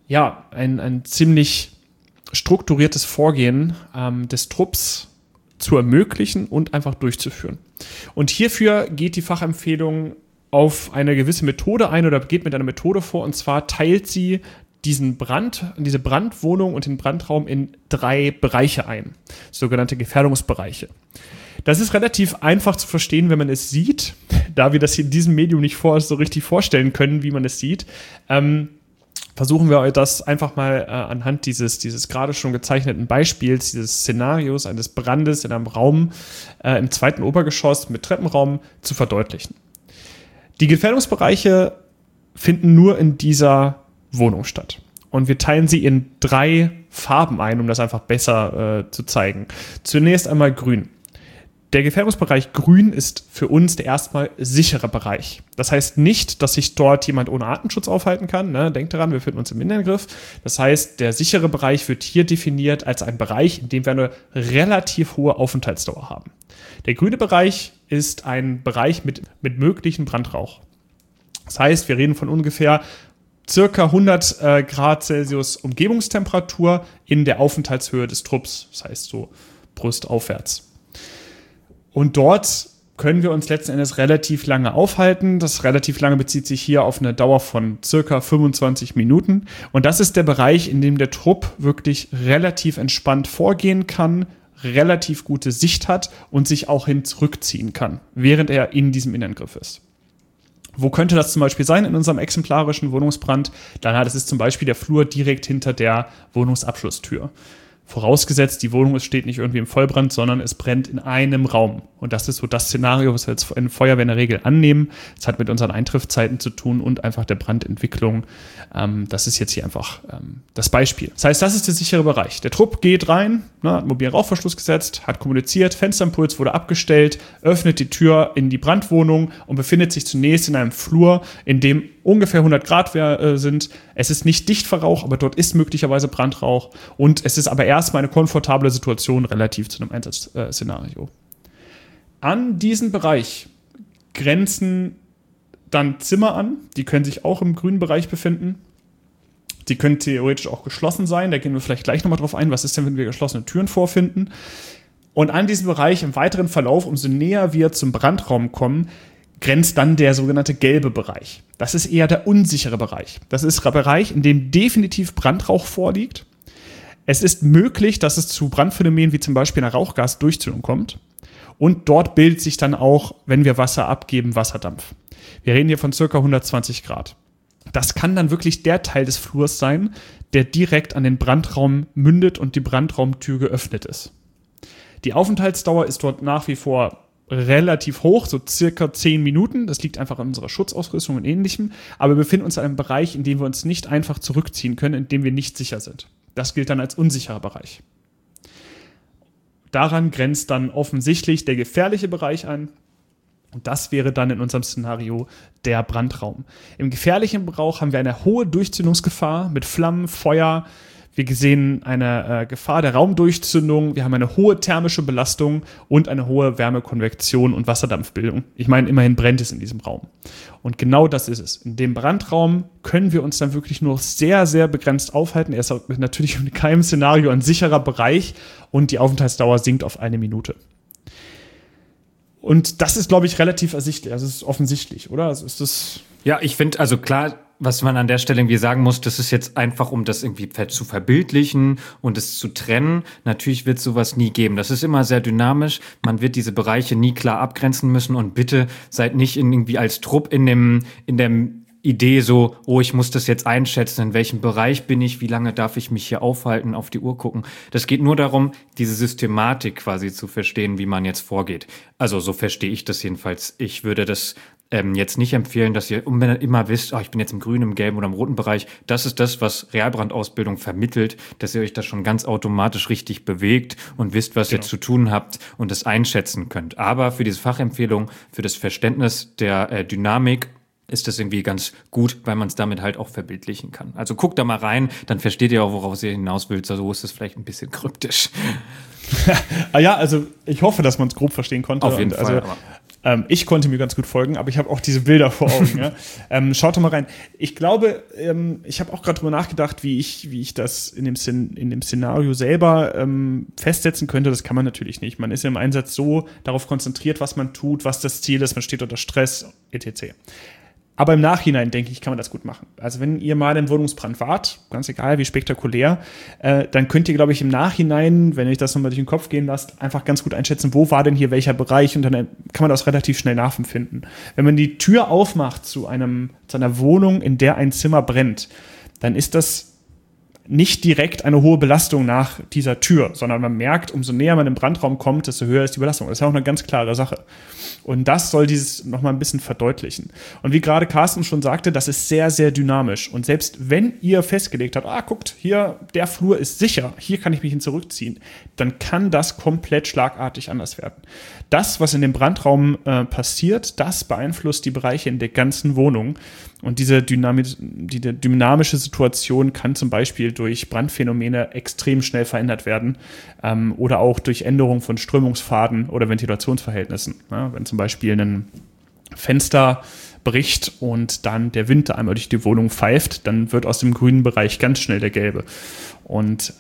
ziemlich strukturiertes Vorgehen des Trupps zu ermöglichen und einfach durchzuführen. Und hierfür geht die Fachempfehlung auf eine gewisse Methode ein oder geht mit einer Methode vor, und zwar teilt sie diese Brandwohnung und den Brandraum in 3 Bereiche ein, sogenannte Gefährdungsbereiche. Das ist relativ einfach zu verstehen, wenn man es sieht, da wir das hier in diesem Medium nicht so richtig vorstellen können, wie man es sieht. Versuchen wir euch das einfach mal anhand dieses gerade schon gezeichneten Beispiels, dieses Szenarios eines Brandes in einem Raum im 2. Obergeschoss mit Treppenraum zu verdeutlichen. Die Gefährdungsbereiche finden nur in dieser Wohnung statt. Und wir teilen sie in 3 Farben ein, um das einfach besser zu zeigen. Zunächst einmal grün. Der Gefährdungsbereich grün ist für uns der erstmal sichere Bereich. Das heißt nicht, dass sich dort jemand ohne Atemschutz aufhalten kann. Ne? Denkt daran, wir befinden uns im Innengriff. Das heißt, der sichere Bereich wird hier definiert als ein Bereich, in dem wir eine relativ hohe Aufenthaltsdauer haben. Der grüne Bereich ist ein Bereich mit möglichem Brandrauch. Das heißt, wir reden von ungefähr circa 100 Grad Celsius Umgebungstemperatur in der Aufenthaltshöhe des Trupps. Das heißt so brustaufwärts. Und dort können wir uns letzten Endes relativ lange aufhalten. Das relativ lange bezieht sich hier auf eine Dauer von circa 25 Minuten. Und das ist der Bereich, in dem der Trupp wirklich relativ entspannt vorgehen kann, relativ gute Sicht hat und sich auch hin zurückziehen kann, während er in diesem Innengriff ist. Wo könnte das zum Beispiel sein in unserem exemplarischen Wohnungsbrand? Das ist zum Beispiel der Flur direkt hinter der Wohnungsabschlusstür. Vorausgesetzt, die Wohnung steht nicht irgendwie im Vollbrand, sondern es brennt in einem Raum. Und das ist so das Szenario, was wir jetzt in Feuerwehr in der Regel annehmen. Das hat mit unseren Eintrittszeiten zu tun und einfach der Brandentwicklung. Das ist jetzt hier einfach das Beispiel. Das heißt, das ist der sichere Bereich. Der Trupp geht rein, hat mobilen Rauchverschluss gesetzt, hat kommuniziert, Fensterimpuls wurde abgestellt, öffnet die Tür in die Brandwohnung und befindet sich zunächst in einem Flur, in dem ungefähr 100 Grad sind. Es ist nicht dicht verraucht, aber dort ist möglicherweise Brandrauch. Und es ist aber erstmal eine komfortable Situation relativ zu einem Einsatzszenario. An diesen Bereich grenzen dann Zimmer an. Die können sich auch im grünen Bereich befinden. Die können theoretisch auch geschlossen sein. Da gehen wir vielleicht gleich nochmal drauf ein. Was ist denn, wenn wir geschlossene Türen vorfinden? Und an diesem Bereich im weiteren Verlauf, umso näher wir zum Brandraum kommen, grenzt dann der sogenannte gelbe Bereich. Das ist eher der unsichere Bereich. Das ist der Bereich, in dem definitiv Brandrauch vorliegt. Es ist möglich, dass es zu Brandphänomenen wie zum Beispiel einer Rauchgasdurchzündung kommt. Und dort bildet sich dann auch, wenn wir Wasser abgeben, Wasserdampf. Wir reden hier von ca. 120 Grad. das kann dann wirklich der Teil des Flurs sein, der direkt an den Brandraum mündet und die Brandraumtür geöffnet ist. Die Aufenthaltsdauer ist dort nach wie vor relativ hoch, so circa 10 Minuten. Das liegt einfach an unserer Schutzausrüstung und Ähnlichem. Aber wir befinden uns in einem Bereich, in dem wir uns nicht einfach zurückziehen können, in dem wir nicht sicher sind. Das gilt dann als unsicherer Bereich. Daran grenzt dann offensichtlich der gefährliche Bereich an. Und das wäre dann in unserem Szenario der Brandraum. Im gefährlichen Bereich haben wir eine hohe Durchzündungsgefahr mit Flammen, Feuer. Wir sehen eine Gefahr der Raumdurchzündung. Wir haben eine hohe thermische Belastung und eine hohe Wärmekonvektion und Wasserdampfbildung. Ich meine, immerhin brennt es in diesem Raum. Und genau das ist es. In dem Brandraum können wir uns dann wirklich nur sehr, sehr begrenzt aufhalten. Er ist natürlich in keinem Szenario ein sicherer Bereich und die Aufenthaltsdauer sinkt auf 1 Minute. Und das ist, glaube ich, relativ ersichtlich. Also es ist offensichtlich, oder? Also ist das ja, ich finde, also klar, was man an der Stelle irgendwie sagen muss, das ist jetzt einfach, um das irgendwie zu verbildlichen und es zu trennen. Natürlich wird sowas nie geben. Das ist immer sehr dynamisch. Man wird diese Bereiche nie klar abgrenzen müssen und bitte seid nicht irgendwie als Trupp in der Idee so, oh, ich muss das jetzt einschätzen, in welchem Bereich bin ich, wie lange darf ich mich hier aufhalten, auf die Uhr gucken. Das geht nur darum, diese Systematik quasi zu verstehen, wie man jetzt vorgeht. Also so verstehe ich das jedenfalls. Ich würde das jetzt nicht empfehlen, dass ihr immer wisst, ich bin jetzt im grünen, im gelben oder im roten Bereich. Das ist das, was Realbrandausbildung vermittelt, dass ihr euch da schon ganz automatisch richtig bewegt und wisst, was ihr zu tun habt und das einschätzen könnt. Aber für diese Fachempfehlung, für das Verständnis der Dynamik ist das irgendwie ganz gut, weil man es damit halt auch verbildlichen kann. Also guckt da mal rein, dann versteht ihr auch, worauf ihr hinaus wollt. So ist es vielleicht ein bisschen kryptisch. Ja, also ich hoffe, dass man es grob verstehen konnte. Auf jeden Fall. Ich konnte mir ganz gut folgen, aber ich habe auch diese Bilder vor Augen. Ja. Schaut doch mal rein. Ich glaube, ich habe auch gerade drüber nachgedacht, wie ich das in dem Szenario selber festsetzen könnte. Das kann man natürlich nicht. Man ist im Einsatz so darauf konzentriert, was man tut, was das Ziel ist. Man steht unter Stress, etc. Aber im Nachhinein, denke ich, kann man das gut machen. Also wenn ihr mal im Wohnungsbrand wart, ganz egal wie spektakulär, dann könnt ihr, glaube ich, im Nachhinein, wenn ihr euch das nochmal durch den Kopf gehen lasst, einfach ganz gut einschätzen, wo war denn hier welcher Bereich, und dann kann man das relativ schnell nachempfinden. Wenn man die Tür aufmacht zu einer Wohnung, in der ein Zimmer brennt, dann ist das nicht direkt eine hohe Belastung nach dieser Tür, sondern man merkt, umso näher man im Brandraum kommt, desto höher ist die Belastung. Das ist ja auch eine ganz klare Sache. Und das soll dieses nochmal ein bisschen verdeutlichen. Und wie gerade Carsten schon sagte, das ist sehr, sehr dynamisch. Und selbst wenn ihr festgelegt habt, guckt, hier, der Flur ist sicher, hier kann ich mich hin zurückziehen, dann kann das komplett schlagartig anders werden. Das, was in dem Brandraum passiert, das beeinflusst die Bereiche in der ganzen Wohnung. Und diese dynamische Situation kann zum Beispiel durch Brandphänomene extrem schnell verändert werden, oder auch durch Änderung von Strömungsfaden oder Ventilationsverhältnissen. Ja, wenn zum Beispiel ein Fenster bricht und dann der Wind einmal durch die Wohnung pfeift, dann wird aus dem grünen Bereich ganz schnell der gelbe. Und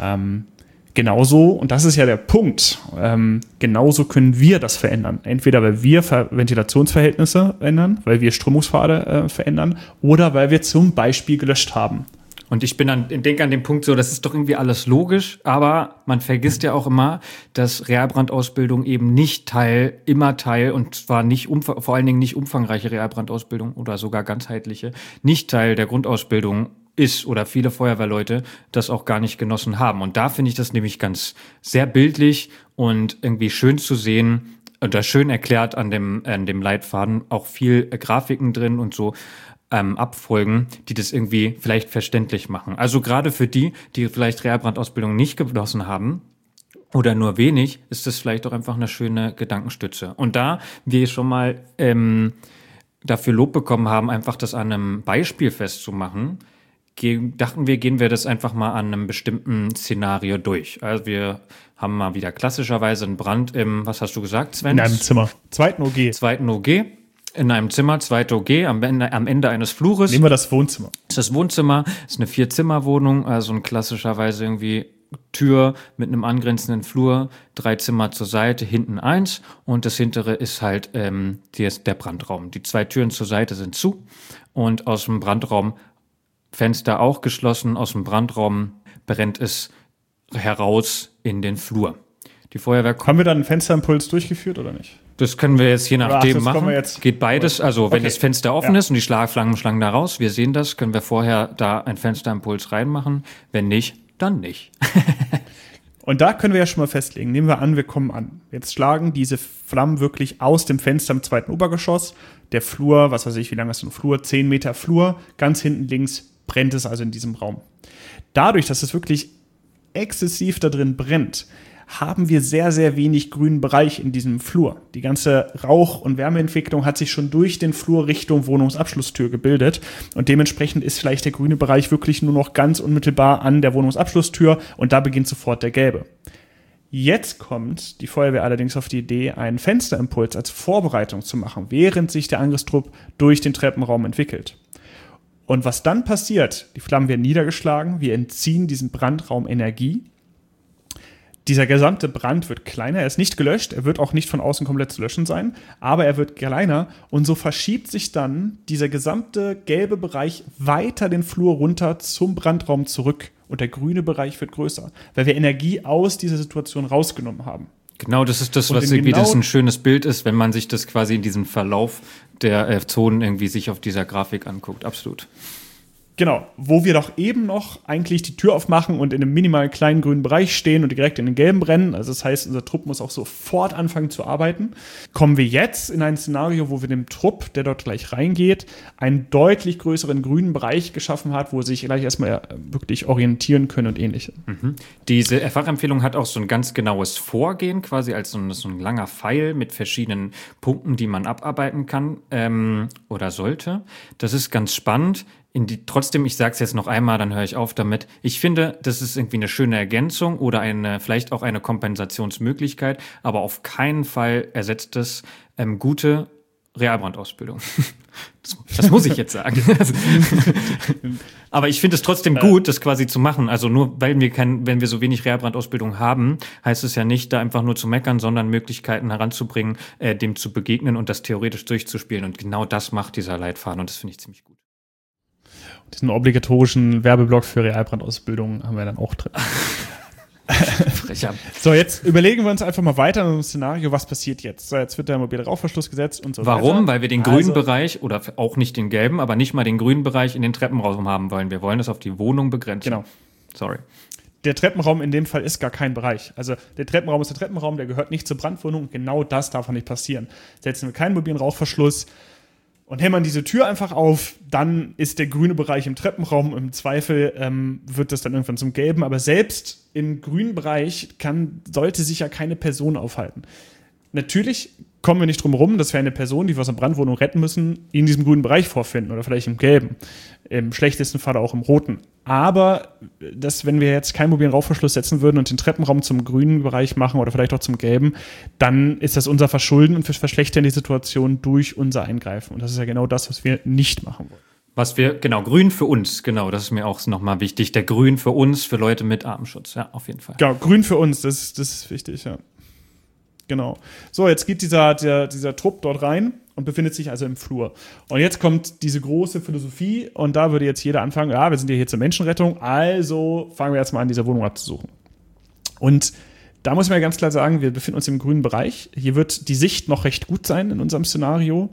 genauso, und das ist ja der Punkt, genauso können wir das verändern. Entweder weil wir Ventilationsverhältnisse ändern, weil wir Strömungspfade verändern, oder weil wir zum Beispiel gelöscht haben. Und ich denke an den Punkt so, das ist doch irgendwie alles logisch, aber man vergisst ja auch immer, dass Realbrandausbildung eben immer Teil, und zwar vor allen Dingen nicht umfangreiche Realbrandausbildung oder sogar ganzheitliche, nicht Teil der Grundausbildung ist, oder viele Feuerwehrleute das auch gar nicht genossen haben. Und da finde ich das nämlich ganz sehr bildlich und irgendwie schön zu sehen oder schön erklärt an dem Leitfaden, auch viel Grafiken drin und so Abfolgen, die das irgendwie vielleicht verständlich machen. Also gerade für die vielleicht Realbrandausbildung nicht genossen haben oder nur wenig, ist das vielleicht auch einfach eine schöne Gedankenstütze. Und da wir schon mal dafür Lob bekommen haben, einfach das an einem Beispiel festzumachen, dachten wir, gehen wir das einfach mal an einem bestimmten Szenario durch. Also wir haben mal wieder klassischerweise einen Brand was hast du gesagt, Sven? In einem Zimmer. Zweiten OG. In einem Zimmer, zweite OG, am Ende eines Flures. Nehmen wir das Wohnzimmer. Das ist das Wohnzimmer, das ist eine 4-Zimmer-Wohnung, also ein klassischerweise irgendwie Tür mit einem angrenzenden Flur, 3 Zimmer zur Seite, hinten 1, und das hintere ist halt der Brandraum. Die 2 Türen zur Seite sind zu, und aus dem Brandraum Fenster auch geschlossen, aus dem Brandraum brennt es heraus in den Flur. Die Feuerwehr... Haben wir da einen Fensterimpuls durchgeführt oder nicht? Das können wir jetzt je nachdem das machen. Geht beides. Also wenn das Fenster offen ist und die Schlagflammen schlagen da raus, wir sehen das, können wir vorher da ein Fensterimpuls reinmachen. Wenn nicht, dann nicht. Und da können wir ja schon mal festlegen. Nehmen wir an, wir kommen an. Jetzt schlagen diese Flammen wirklich aus dem Fenster im 2. Obergeschoss. Der Flur, was weiß ich, wie lang ist ein Flur? 10 Meter Flur. Ganz hinten links brennt es also in diesem Raum. Dadurch, dass es wirklich exzessiv da drin brennt, haben wir sehr, sehr wenig grünen Bereich in diesem Flur. Die ganze Rauch- und Wärmeentwicklung hat sich schon durch den Flur Richtung Wohnungsabschlusstür gebildet und dementsprechend ist vielleicht der grüne Bereich wirklich nur noch ganz unmittelbar an der Wohnungsabschlusstür und da beginnt sofort der gelbe. Jetzt kommt die Feuerwehr allerdings auf die Idee, einen Fensterimpuls als Vorbereitung zu machen, während sich der Angriffstrupp durch den Treppenraum entwickelt. Und was dann passiert, die Flammen werden niedergeschlagen, wir entziehen diesem Brandraum Energie. Dieser gesamte Brand wird kleiner, er ist nicht gelöscht, er wird auch nicht von außen komplett zu löschen sein, aber er wird kleiner und so verschiebt sich dann dieser gesamte gelbe Bereich weiter den Flur runter zum Brandraum zurück und der grüne Bereich wird größer, weil wir Energie aus dieser Situation rausgenommen haben. Genau, das ist das, was irgendwie das ein schönes Bild ist, wenn man sich das quasi in diesem Verlauf der Zonen irgendwie sich auf dieser Grafik anguckt. Absolut. Genau, wo wir doch eben noch eigentlich die Tür aufmachen und in einem minimal kleinen grünen Bereich stehen und direkt in den gelben brennen. Also das heißt, unser Trupp muss auch sofort anfangen zu arbeiten. Kommen wir jetzt in ein Szenario, wo wir dem Trupp, der dort gleich reingeht, einen deutlich größeren grünen Bereich geschaffen hat, wo sie sich gleich erstmal wirklich orientieren können und ähnliches. Mhm. Diese Fachempfehlung hat auch so ein ganz genaues Vorgehen, quasi als so ein langer Pfeil mit verschiedenen Punkten, die man abarbeiten kann oder sollte. Das ist ganz spannend. Trotzdem, ich sage es jetzt noch einmal, dann höre ich auf damit. Ich finde, das ist irgendwie eine schöne Ergänzung oder vielleicht auch eine Kompensationsmöglichkeit, aber auf keinen Fall ersetzt es gute Realbrandausbildung. Das muss ich jetzt sagen. Aber ich finde es trotzdem gut, das quasi zu machen. Also nur weil wenn wir so wenig Realbrandausbildung haben, heißt es ja nicht, da einfach nur zu meckern, sondern Möglichkeiten heranzubringen, dem zu begegnen und das theoretisch durchzuspielen. Und genau das macht dieser Leitfaden und das finde ich ziemlich gut. Diesen obligatorischen Werbeblock für Realbrandausbildung haben wir dann auch drin. Frecher. So, jetzt überlegen wir uns einfach mal weiter in einem Szenario, was passiert jetzt? So, jetzt wird der mobile Rauchverschluss gesetzt und so weiter. Warum? Weil wir den grünen Bereich oder auch nicht den gelben, aber nicht mal den grünen Bereich in den Treppenraum haben wollen. Wir wollen das auf die Wohnung begrenzen. Genau. Sorry. Der Treppenraum in dem Fall ist gar kein Bereich. Also der Treppenraum ist der Treppenraum, der gehört nicht zur Brandwohnung. Genau das darf auch nicht passieren. Setzen wir keinen mobilen Rauchverschluss und hämmern diese Tür einfach auf, dann ist der grüne Bereich im Treppenraum. Im Zweifel wird das dann irgendwann zum Gelben. Aber selbst im grünen Bereich sollte sich ja keine Person aufhalten. Natürlich kommen wir nicht drum herum, dass wir eine Person, die wir aus einer Brandwohnung retten müssen, in diesem grünen Bereich vorfinden oder vielleicht im gelben. Im schlechtesten Fall auch im roten. Aber wenn wir jetzt keinen mobilen Rauchverschluss setzen würden und den Treppenraum zum grünen Bereich machen oder vielleicht auch zum gelben, dann ist das unser Verschulden und wir verschlechtern die Situation durch unser Eingreifen. Und das ist ja genau das, was wir nicht machen wollen. Grün für uns, genau, das ist mir auch nochmal wichtig. Der Grün für uns, für Leute mit Atemschutz, ja, auf jeden Fall. Genau, grün für uns, das ist wichtig, ja. Genau. So, jetzt geht dieser Trupp dort rein und befindet sich also im Flur. Und jetzt kommt diese große Philosophie und da würde jetzt jeder anfangen, ja, wir sind ja hier zur Menschenrettung, also fangen wir jetzt mal an, diese Wohnung abzusuchen. Und da muss man ja ganz klar sagen, wir befinden uns im grünen Bereich. Hier wird die Sicht noch recht gut sein in unserem Szenario,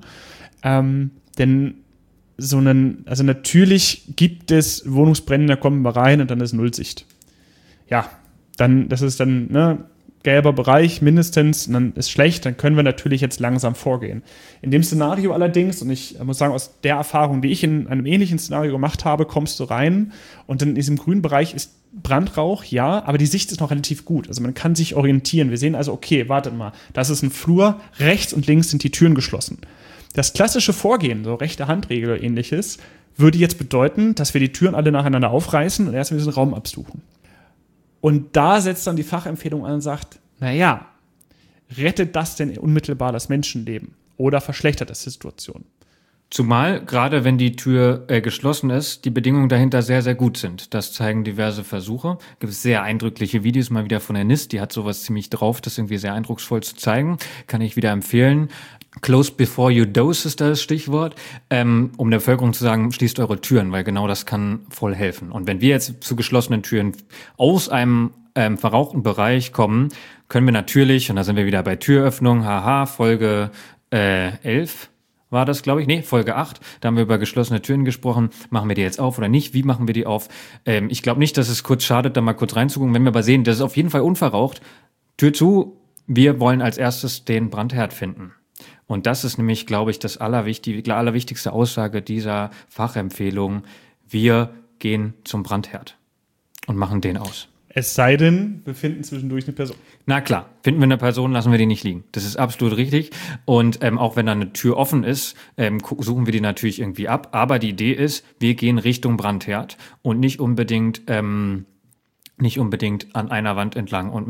denn also natürlich gibt es Wohnungsbrände, da kommen wir rein und dann ist Nullsicht. Ja, das ist dann, gelber Bereich mindestens, und dann ist schlecht, dann können wir natürlich jetzt langsam vorgehen. In dem Szenario allerdings, und ich muss sagen, aus der Erfahrung, die ich in einem ähnlichen Szenario gemacht habe, kommst du rein und in diesem grünen Bereich ist Brandrauch, ja, aber die Sicht ist noch relativ gut. Also man kann sich orientieren. Wir sehen also, okay, wartet mal, das ist ein Flur, rechts und links sind die Türen geschlossen. Das klassische Vorgehen, so rechte Handregel oder ähnliches, würde jetzt bedeuten, dass wir die Türen alle nacheinander aufreißen und erstmal diesen Raum absuchen. Und da setzt dann die Fachempfehlung an und sagt, naja, rettet das denn unmittelbar das Menschenleben oder verschlechtert das die Situation? Zumal, gerade wenn die Tür geschlossen ist, die Bedingungen dahinter sehr, sehr gut sind. Das zeigen diverse Versuche. Es gibt sehr eindrückliche Videos mal wieder von der NIST, die hat sowas ziemlich drauf, das irgendwie sehr eindrucksvoll zu zeigen. Kann ich wieder empfehlen. Close before you dose ist das Stichwort, um der Bevölkerung zu sagen, schließt eure Türen, weil genau das kann voll helfen. Und wenn wir jetzt zu geschlossenen Türen aus einem verrauchten Bereich kommen, können wir natürlich, und da sind wir wieder bei Türöffnung, Folge 11 war das, glaube ich. Nee, Folge 8. Da haben wir über geschlossene Türen gesprochen. Machen wir die jetzt auf oder nicht? Wie machen wir die auf? Ich glaube nicht, dass es kurz schadet, da mal kurz reinzugucken. Wenn wir aber sehen, das ist auf jeden Fall unverraucht, Tür zu, wir wollen als erstes den Brandherd finden. Und das ist nämlich, glaube ich, die allerwichtigste Aussage dieser Fachempfehlung. Wir gehen zum Brandherd und machen den aus. Es sei denn, wir finden zwischendurch eine Person. Na klar, finden wir eine Person, lassen wir die nicht liegen. Das ist absolut richtig. Und auch wenn da eine Tür offen ist, suchen wir die natürlich irgendwie ab. Aber die Idee ist, wir gehen Richtung Brandherd und nicht unbedingt an einer Wand entlang und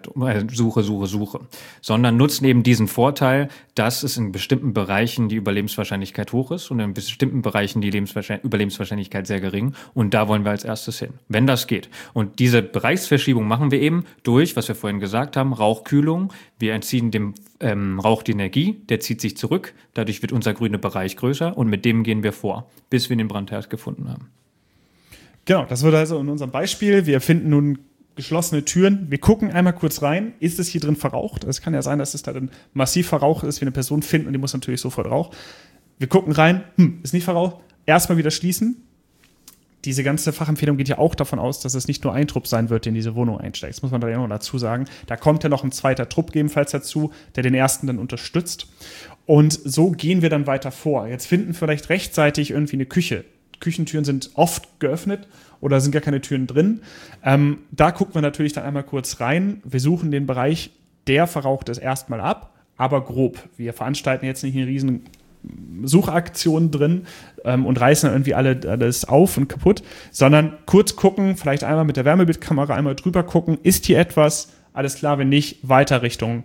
Suche, sondern nutzen eben diesen Vorteil, dass es in bestimmten Bereichen die Überlebenswahrscheinlichkeit hoch ist und in bestimmten Bereichen die Überlebenswahrscheinlichkeit sehr gering. Und da wollen wir als erstes hin, wenn das geht. Und diese Bereichsverschiebung machen wir eben durch, was wir vorhin gesagt haben, Rauchkühlung. Wir entziehen dem Rauch die Energie, der zieht sich zurück. Dadurch wird unser grüner Bereich größer und mit dem gehen wir vor, bis wir den Brandherd gefunden haben. Genau, das wird also in unserem Beispiel. Wir finden nun geschlossene Türen. Wir gucken einmal kurz rein. Ist es hier drin verraucht? Es kann ja sein, dass es da dann massiv verraucht ist. Wir eine Person finden und die muss natürlich sofort rauchen. Wir gucken rein. Ist nicht verraucht. Erstmal wieder schließen. Diese ganze Fachempfehlung geht ja auch davon aus, dass es nicht nur ein Trupp sein wird, der in diese Wohnung einsteigt. Das muss man da ja noch dazu sagen. Da kommt ja noch ein zweiter Trupp gegebenenfalls dazu, der den ersten dann unterstützt. Und so gehen wir dann weiter vor. Jetzt finden vielleicht rechtzeitig irgendwie eine Küche. Küchentüren sind oft geöffnet oder sind gar keine Türen drin. Da gucken wir natürlich dann einmal kurz rein. Wir suchen den Bereich, der verraucht ist, erstmal ab, aber grob. Wir veranstalten jetzt nicht eine riesen Suchaktion drin und reißen dann irgendwie alles auf und kaputt, sondern kurz gucken, vielleicht einmal mit der Wärmebildkamera einmal drüber gucken, ist hier etwas? Alles klar, wenn nicht, weiter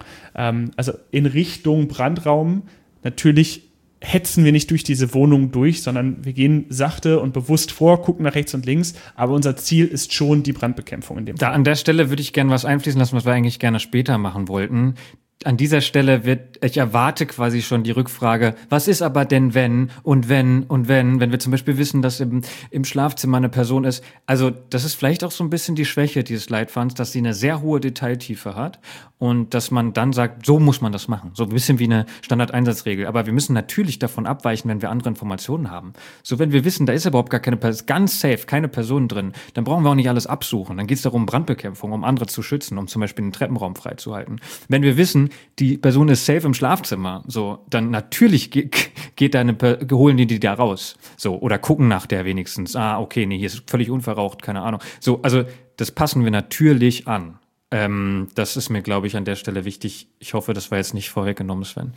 in Richtung Brandraum. Natürlich hetzen wir nicht durch diese Wohnung durch, sondern wir gehen sachte und bewusst vor, gucken nach rechts und links, aber unser Ziel ist schon die Brandbekämpfung in dem Fall. An der Stelle würde ich gerne was einfließen lassen, was wir eigentlich gerne später machen wollten. An dieser Stelle ich erwarte quasi schon die Rückfrage, was ist aber denn wenn wir zum Beispiel wissen, dass im Schlafzimmer eine Person ist. Also das ist vielleicht auch so ein bisschen die Schwäche dieses Leitfadens, dass sie eine sehr hohe Detailtiefe hat und dass man dann sagt, so muss man das machen. So ein bisschen wie eine Standardeinsatzregel. Aber wir müssen natürlich davon abweichen, wenn wir andere Informationen haben. So, wenn wir wissen, da ist überhaupt gar keine Person, ganz safe, keine Person drin, dann brauchen wir auch nicht alles absuchen. Dann geht es darum, Brandbekämpfung, um andere zu schützen, um zum Beispiel den Treppenraum freizuhalten. Wenn wir wissen, die Person ist safe im Schlafzimmer, so, dann natürlich holen die da raus, so, oder gucken nach der wenigstens, okay, nee, hier ist völlig unverraucht, keine Ahnung, so, also, das passen wir natürlich an. Das ist mir, glaube ich, an der Stelle wichtig. Ich hoffe, das war jetzt nicht vorweggenommen, Sven.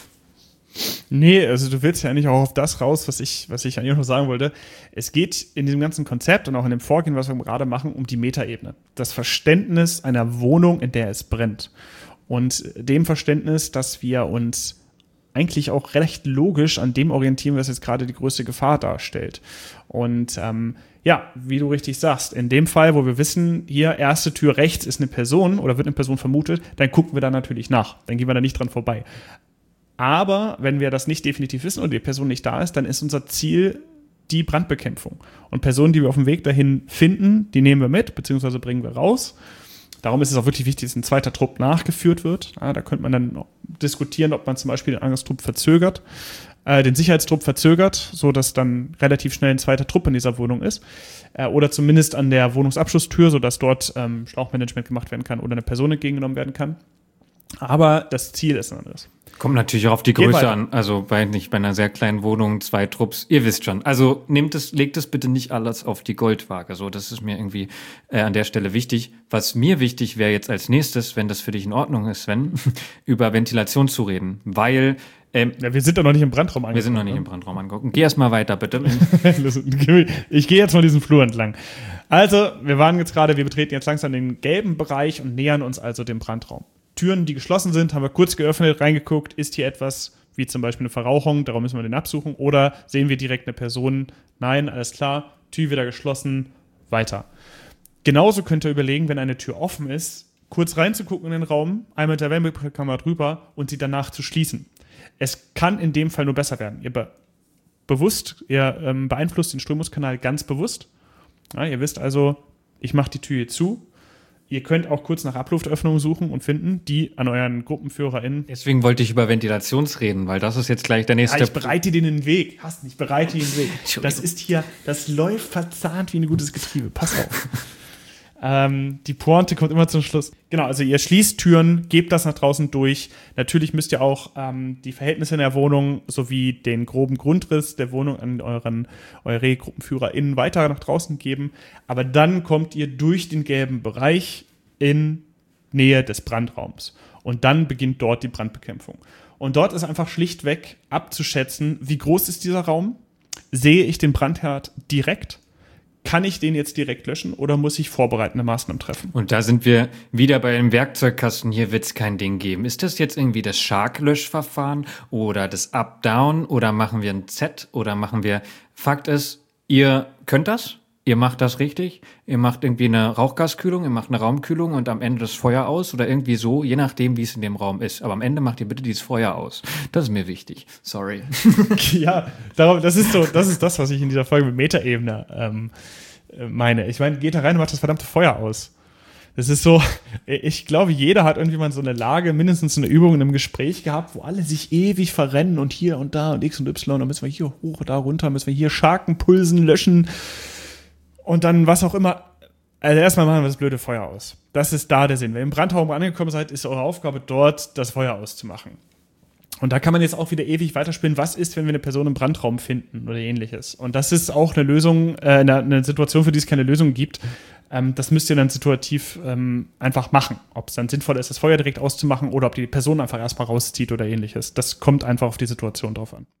Nee, also du willst ja eigentlich auch auf das raus, was ich eigentlich noch sagen wollte. Es geht in diesem ganzen Konzept und auch in dem Vorgehen, was wir gerade machen, um die Metaebene. Das Verständnis einer Wohnung, in der es brennt. Und dem Verständnis, dass wir uns eigentlich auch recht logisch an dem orientieren, was jetzt gerade die größte Gefahr darstellt. Und wie du richtig sagst, in dem Fall, wo wir wissen, hier erste Tür rechts ist eine Person oder wird eine Person vermutet, dann gucken wir da natürlich nach. Dann gehen wir da nicht dran vorbei. Aber wenn wir das nicht definitiv wissen und die Person nicht da ist, dann ist unser Ziel die Brandbekämpfung. Und Personen, die wir auf dem Weg dahin finden, die nehmen wir mit, beziehungsweise bringen wir raus. Darum ist es auch wirklich wichtig, dass ein zweiter Trupp nachgeführt wird. Da könnte man dann diskutieren, ob man zum Beispiel den Angriffstrupp verzögert, den Sicherheitstrupp verzögert, sodass dann relativ schnell ein zweiter Trupp in dieser Wohnung ist. Oder zumindest an der Wohnungsabschlusstür, sodass dort Schlauchmanagement gemacht werden kann oder eine Person entgegengenommen werden kann. Aber das Ziel ist ein anderes. Kommt natürlich auch auf die Größe an. Also bei einer sehr kleinen Wohnung, 2 Trupps, ihr wisst schon. Also legt es bitte nicht alles auf die Goldwaage. So, das ist mir irgendwie an der Stelle wichtig. Was mir wichtig wäre jetzt als nächstes, wenn das für dich in Ordnung ist, Sven, über Ventilation zu reden. Weil wir sind doch noch nicht im Brandraum angekommen. Wir sind noch nicht im Brandraum angekommen. Geh erst mal weiter, bitte. Ich gehe jetzt mal diesen Flur entlang. Also, wir betreten jetzt langsam den gelben Bereich und nähern uns also dem Brandraum. Türen, die geschlossen sind, haben wir kurz geöffnet, reingeguckt, ist hier etwas, wie zum Beispiel eine Verrauchung, darum müssen wir den absuchen, oder sehen wir direkt eine Person, nein, alles klar, Tür wieder geschlossen, weiter. Genauso könnt ihr überlegen, wenn eine Tür offen ist, kurz reinzugucken in den Raum, einmal mit der Wärmebildkamera drüber und sie danach zu schließen. Es kann in dem Fall nur besser werden. Ihr beeinflusst den Strömungskanal ganz bewusst. Ja, ihr wisst also, ich mache die Tür hier zu. Ihr könnt auch kurz nach Abluftöffnungen suchen und finden, die an euren GruppenführerInnen. Deswegen wollte ich über Ventilationsreden, weil das ist jetzt gleich der nächste. Ja, ich bereite dir den Weg. Ich bereite dir den Weg. Das ist hier, das läuft verzahnt wie ein gutes Getriebe. Pass auf. Die Pointe kommt immer zum Schluss. Genau, also ihr schließt Türen, gebt das nach draußen durch. Natürlich müsst ihr auch die Verhältnisse in der Wohnung sowie den groben Grundriss der Wohnung an eure GruppenführerInnen weiter nach draußen geben. Aber dann kommt ihr durch den gelben Bereich in Nähe des Brandraums. Und dann beginnt dort die Brandbekämpfung. Und dort ist einfach schlichtweg abzuschätzen, wie groß ist dieser Raum? Sehe ich den Brandherd direkt? Kann ich den jetzt direkt löschen oder muss ich vorbereitende Maßnahmen treffen? Und da sind wir wieder bei dem Werkzeugkasten. Hier wird es kein Ding geben. Ist das jetzt irgendwie das Shark-Löschverfahren oder das Up-Down oder machen wir ein Z oder machen wir... Fakt ist, ihr könnt das, ihr macht das richtig, ihr macht irgendwie eine Rauchgaskühlung, ihr macht eine Raumkühlung und am Ende das Feuer aus oder irgendwie so, je nachdem, wie es in dem Raum ist. Aber am Ende macht ihr bitte dieses Feuer aus. Das ist mir wichtig. Sorry. Ja, das ist das, was ich in dieser Folge mit Metaebene meine. Ich meine, geht da rein und macht das verdammte Feuer aus. Das ist so, ich glaube, jeder hat irgendwie mal so eine Lage, mindestens eine Übung in einem Gespräch gehabt, wo alle sich ewig verrennen und hier und da und X und Y, dann müssen wir hier hoch, da runter, müssen wir hier Scharken, Pulsen, löschen und dann was auch immer. Also erstmal machen wir das blöde Feuer aus. Das ist da der Sinn. Wenn ihr im Brandraum angekommen seid, ist eure Aufgabe dort, das Feuer auszumachen. Und da kann man jetzt auch wieder ewig weiterspinnen, was ist, wenn wir eine Person im Brandraum finden oder ähnliches. Und das ist auch eine Lösung, eine Situation, für die es keine Lösung gibt. Das müsst ihr dann situativ einfach machen. Ob es dann sinnvoll ist, das Feuer direkt auszumachen oder ob die Person einfach erstmal rauszieht oder ähnliches. Das kommt einfach auf die Situation drauf an.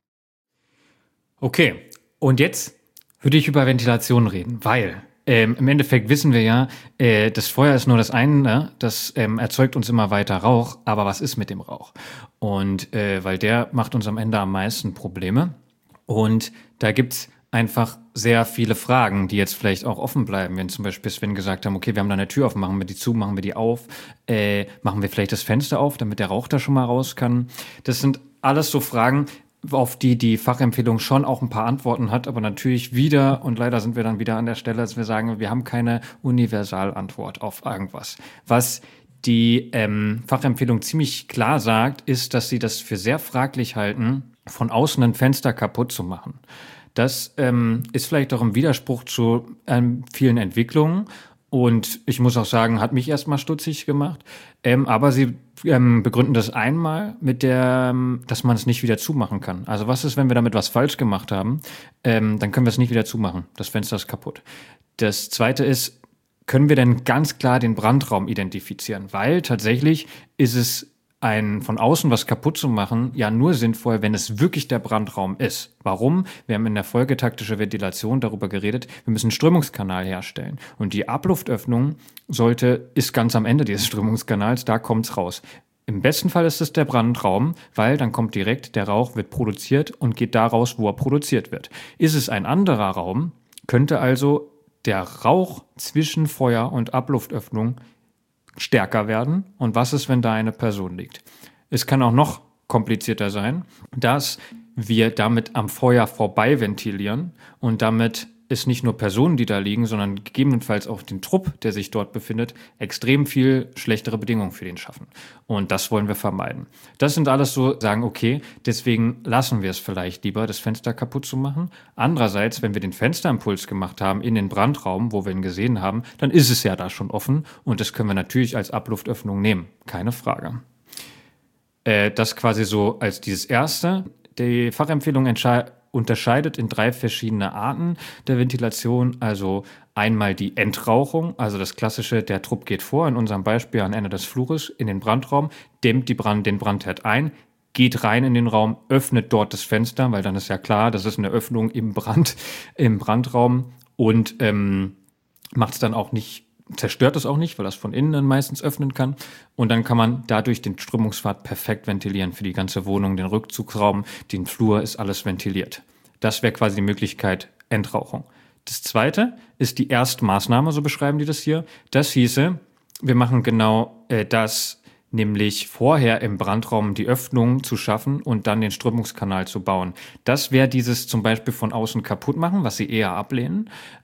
Okay, und jetzt würde ich über Ventilation reden, weil im Endeffekt wissen wir ja, das Feuer ist nur das eine, ne? Das erzeugt uns immer weiter Rauch, aber was ist mit dem Rauch? Und weil der macht uns am Ende am meisten Probleme und da gibt's einfach sehr viele Fragen, die jetzt vielleicht auch offen bleiben, wenn zum Beispiel Sven gesagt haben, okay, wir haben da eine Tür auf, machen wir die zu, machen wir die auf, machen wir vielleicht das Fenster auf, damit der Rauch da schon mal raus kann. Das sind alles so Fragen, auf die die Fachempfehlung schon auch ein paar Antworten hat, aber natürlich wieder, und leider sind wir dann wieder an der Stelle, dass wir sagen, wir haben keine Universalantwort auf irgendwas. Was die Fachempfehlung ziemlich klar sagt, ist, dass sie das für sehr fraglich halten, von außen ein Fenster kaputt zu machen. Das ist vielleicht auch im Widerspruch zu vielen Entwicklungen. Und ich muss auch sagen, hat mich erstmal stutzig gemacht. Aber sie begründen das einmal mit dass man es nicht wieder zumachen kann. Also was ist, wenn wir damit was falsch gemacht haben? Dann können wir es nicht wieder zumachen. Das Fenster ist kaputt. Das Zweite ist, können wir denn ganz klar den Brandraum identifizieren? Weil tatsächlich ist es von außen was kaputt zu machen, ja nur sinnvoll, wenn es wirklich der Brandraum ist. Warum? Wir haben in der Folge taktische Ventilation darüber geredet, wir müssen einen Strömungskanal herstellen. Und die Abluftöffnung ist ganz am Ende dieses Strömungskanals, da kommt's raus. Im besten Fall ist es der Brandraum, weil dann kommt direkt, der Rauch wird produziert und geht da raus, wo er produziert wird. Ist es ein anderer Raum, könnte also der Rauch zwischen Feuer und Abluftöffnung stärker werden. Und was ist, wenn da eine Person liegt? Es kann auch noch komplizierter sein, dass wir damit am Feuer vorbei ventilieren und damit ist nicht nur Personen, die da liegen, sondern gegebenenfalls auch den Trupp, der sich dort befindet, extrem viel schlechtere Bedingungen für den schaffen. Und das wollen wir vermeiden. Das sind alles so, sagen, okay, deswegen lassen wir es vielleicht lieber, das Fenster kaputt zu machen. Andererseits, wenn wir den Fensterimpuls gemacht haben in den Brandraum, wo wir ihn gesehen haben, dann ist es ja da schon offen und das können wir natürlich als Abluftöffnung nehmen. Keine Frage. Das quasi so als dieses Erste. Die Fachempfehlung unterscheidet in 3 verschiedene Arten der Ventilation, also einmal die Entrauchung, also das klassische, der Trupp geht vor, in unserem Beispiel am Ende des Flures in den Brandraum, dämmt den Brandherd ein, geht rein in den Raum, öffnet dort das Fenster, weil dann ist ja klar, das ist eine Öffnung im Brandraum und macht es dann auch nicht, zerstört es auch nicht, weil das von innen dann meistens öffnen kann. Und dann kann man dadurch den Strömungspfad perfekt ventilieren für die ganze Wohnung, den Rückzugsraum, den Flur ist alles ventiliert. Das wäre quasi die Möglichkeit Entrauchung. Das Zweite ist die Erstmaßnahme, so beschreiben die das hier. Das hieße, wir machen genau das, nämlich vorher im Brandraum die Öffnung zu schaffen und dann den Strömungskanal zu bauen. Das wäre dieses zum Beispiel von außen kaputt machen, was sie eher ablehnen.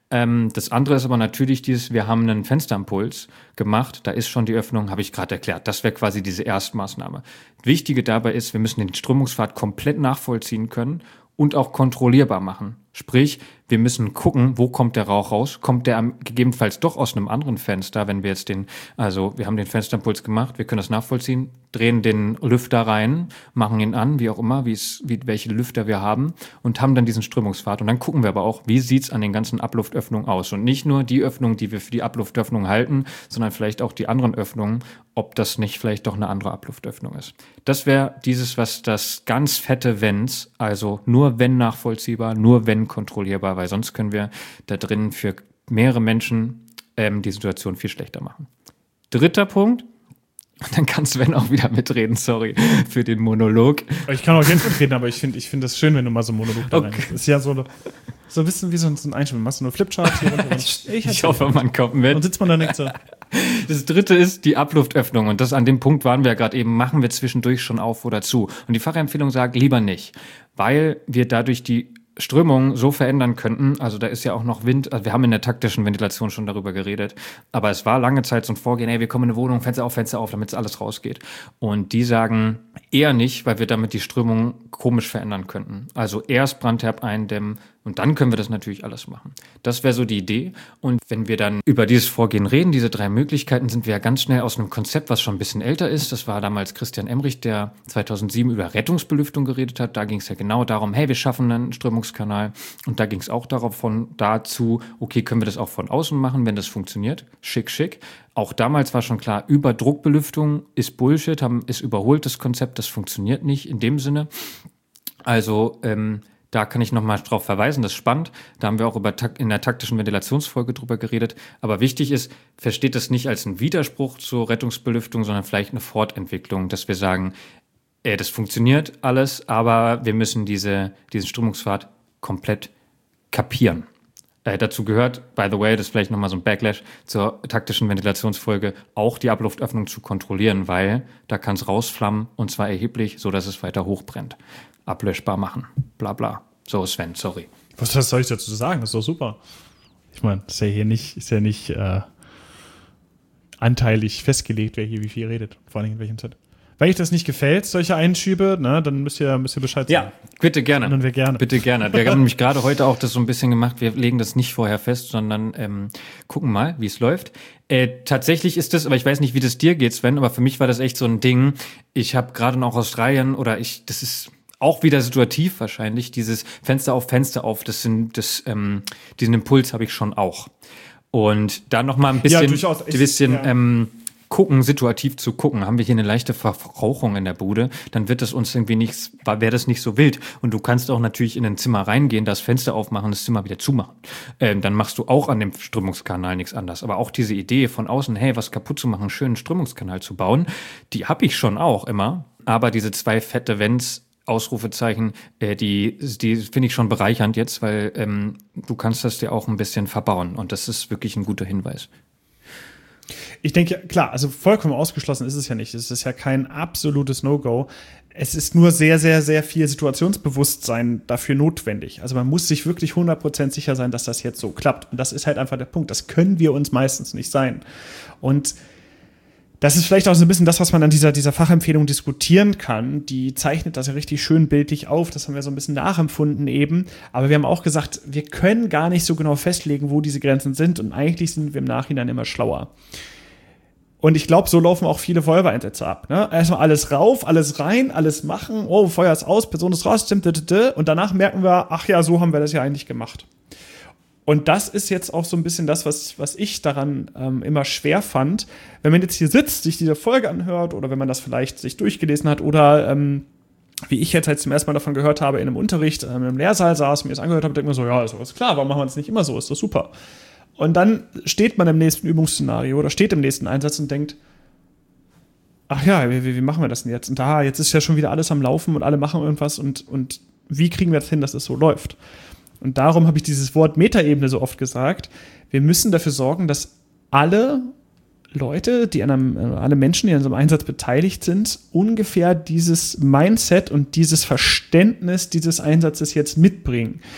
Das andere ist aber natürlich wir haben einen Fensterimpuls gemacht, da ist schon die Öffnung, habe ich gerade erklärt. Das wäre quasi diese Erstmaßnahme. Wichtige dabei ist, wir müssen den Strömungspfad komplett nachvollziehen können und auch kontrollierbar machen. Sprich, wir müssen gucken, wo kommt der Rauch raus? Kommt der gegebenenfalls doch aus einem anderen Fenster, wenn wir jetzt wir haben den Fensterimpuls gemacht, wir können das nachvollziehen, drehen den Lüfter rein, machen ihn an, wie auch immer, welche Lüfter wir haben und haben dann diesen Strömungspfad. Und dann gucken wir aber auch, wie sieht's an den ganzen Abluftöffnungen aus? Und nicht nur die Öffnungen, die wir für die Abluftöffnung halten, sondern vielleicht auch die anderen Öffnungen, ob das nicht vielleicht doch eine andere Abluftöffnung ist. Das wäre was das ganz fette Wenns, also nur wenn nachvollziehbar, nur wenn kontrollierbar, weil sonst können wir da drin für mehrere Menschen die Situation viel schlechter machen. Dritter Punkt, und dann kann Sven auch wieder mitreden, sorry für den Monolog. Ich kann auch jetzt mitreden, aber ich finde das schön, wenn du mal so einen Monolog da rein hast. Das ist ja so ein bisschen wie so ein Einspiel. Machst du nur Flipchart hier runter. Ich hoffe, man kommt mit. Und sitzt man da nicht so. Das dritte ist die Abluftöffnung. Und an dem Punkt waren wir ja gerade eben, machen wir zwischendurch schon auf oder zu. Und die Fachempfehlung sagt, lieber nicht, weil wir dadurch die Strömung so verändern könnten, also da ist ja auch noch Wind, also wir haben in der taktischen Ventilation schon darüber geredet, aber es war lange Zeit so ein Vorgehen, wir kommen in eine Wohnung, Fenster auf, damit es alles rausgeht. Und die sagen eher nicht, weil wir damit die Strömung komisch verändern könnten. Also erst Brandherd eindämmen und dann können wir das natürlich alles machen. Das wäre so die Idee. Und wenn wir dann über dieses Vorgehen reden, diese 3 Möglichkeiten, sind wir ja ganz schnell aus einem Konzept, was schon ein bisschen älter ist. Das war damals Christian Emmerich, der 2007 über Rettungsbelüftung geredet hat. Da ging es ja genau darum, wir schaffen einen Strömungskanal. Und da ging es auch dazu, okay, können wir das auch von außen machen, wenn das funktioniert? Schick. Auch damals war schon klar, Überdruckbelüftung ist Bullshit, ist überholtes Konzept, das funktioniert nicht in dem Sinne. Also, da kann ich nochmal drauf verweisen, das ist spannend. Da haben wir auch in der taktischen Ventilationsfolge drüber geredet. Aber wichtig ist, versteht das nicht als einen Widerspruch zur Rettungsbelüftung, sondern vielleicht eine Fortentwicklung, dass wir sagen, das funktioniert alles, aber wir müssen diesen Strömungspfad komplett kapieren. Dazu gehört, by the way, das ist vielleicht nochmal so ein Backlash zur taktischen Ventilationsfolge, auch die Abluftöffnung zu kontrollieren, weil da kann es rausflammen und zwar erheblich, so dass es weiter hochbrennt. Ablöschbar machen, bla bla. So, Sven, sorry. Was soll ich dazu sagen? Das ist doch super. Ich meine, ist ja nicht anteilig festgelegt, wer hier wie viel redet, vor allem in welchem Zeit. Wenn euch das nicht gefällt, solche Einschübe, dann müsst ihr Bescheid sagen. Ja, bitte gerne. Bitte gerne. Wir haben nämlich gerade heute auch das so ein bisschen gemacht. Wir legen das nicht vorher fest, sondern gucken mal, wie es läuft. Tatsächlich ist das, aber ich weiß nicht, wie das dir geht, Sven, aber für mich war das echt so ein Ding. Ich habe gerade noch Australien das ist auch wieder situativ wahrscheinlich, dieses Fenster auf, diesen Impuls habe ich schon auch. Und dann noch mal ein bisschen, situativ zu gucken. Haben wir hier eine leichte Verrauchung in der Bude, dann wird das uns wäre das nicht so wild. Und du kannst auch natürlich in ein Zimmer reingehen, das Fenster aufmachen, das Zimmer wieder zumachen. Dann machst du auch an dem Strömungskanal nichts anderes. Aber auch diese Idee von außen, was kaputt zu machen, einen schönen Strömungskanal zu bauen, die habe ich schon auch immer. Aber diese 2 fette Wenns, Ausrufezeichen, die finde ich schon bereichernd jetzt, weil du kannst das dir auch ein bisschen verbauen. Und das ist wirklich ein guter Hinweis. Ich denke, klar, also vollkommen ausgeschlossen ist es ja nicht. Es ist ja kein absolutes No-Go. Es ist nur sehr, sehr, sehr viel Situationsbewusstsein dafür notwendig. Also man muss sich wirklich 100% sicher sein, dass das jetzt so klappt. Und das ist halt einfach der Punkt. Das können wir uns meistens nicht sein. Und das ist vielleicht auch so ein bisschen das, was man an dieser Fachempfehlung diskutieren kann. Die zeichnet das ja richtig schön bildlich auf. Das haben wir so ein bisschen nachempfunden eben. Aber wir haben auch gesagt, wir können gar nicht so genau festlegen, wo diese Grenzen sind. Und eigentlich sind wir im Nachhinein immer schlauer. Und ich glaube, so laufen auch viele Feuerwehreinsätze ab. Ne? Erstmal alles rauf, alles rein, alles machen. Oh, Feuer ist aus, Person ist raus, und danach merken wir, ach ja, so haben wir das ja eigentlich gemacht. Und das ist jetzt auch so ein bisschen das, was ich daran immer schwer fand. Wenn man jetzt hier sitzt, sich diese Folge anhört oder wenn man das vielleicht sich durchgelesen hat oder wie ich jetzt halt zum ersten Mal davon gehört habe, in einem Unterricht, in einem Lehrsaal saß, mir das angehört habe, denkt man so, ja, ist klar, warum machen wir das nicht immer so, ist doch super. Und dann steht man im nächsten Übungsszenario oder steht im nächsten Einsatz und denkt, ach ja, wie machen wir das denn jetzt? Und jetzt ist ja schon wieder alles am Laufen und alle machen irgendwas und wie kriegen wir das hin, dass es so läuft? Und darum habe ich dieses Wort Metaebene so oft gesagt. Wir müssen dafür sorgen, dass alle Leute, alle Menschen, die an so einem Einsatz beteiligt sind, ungefähr dieses Mindset und dieses Verständnis dieses Einsatzes jetzt mitbringen.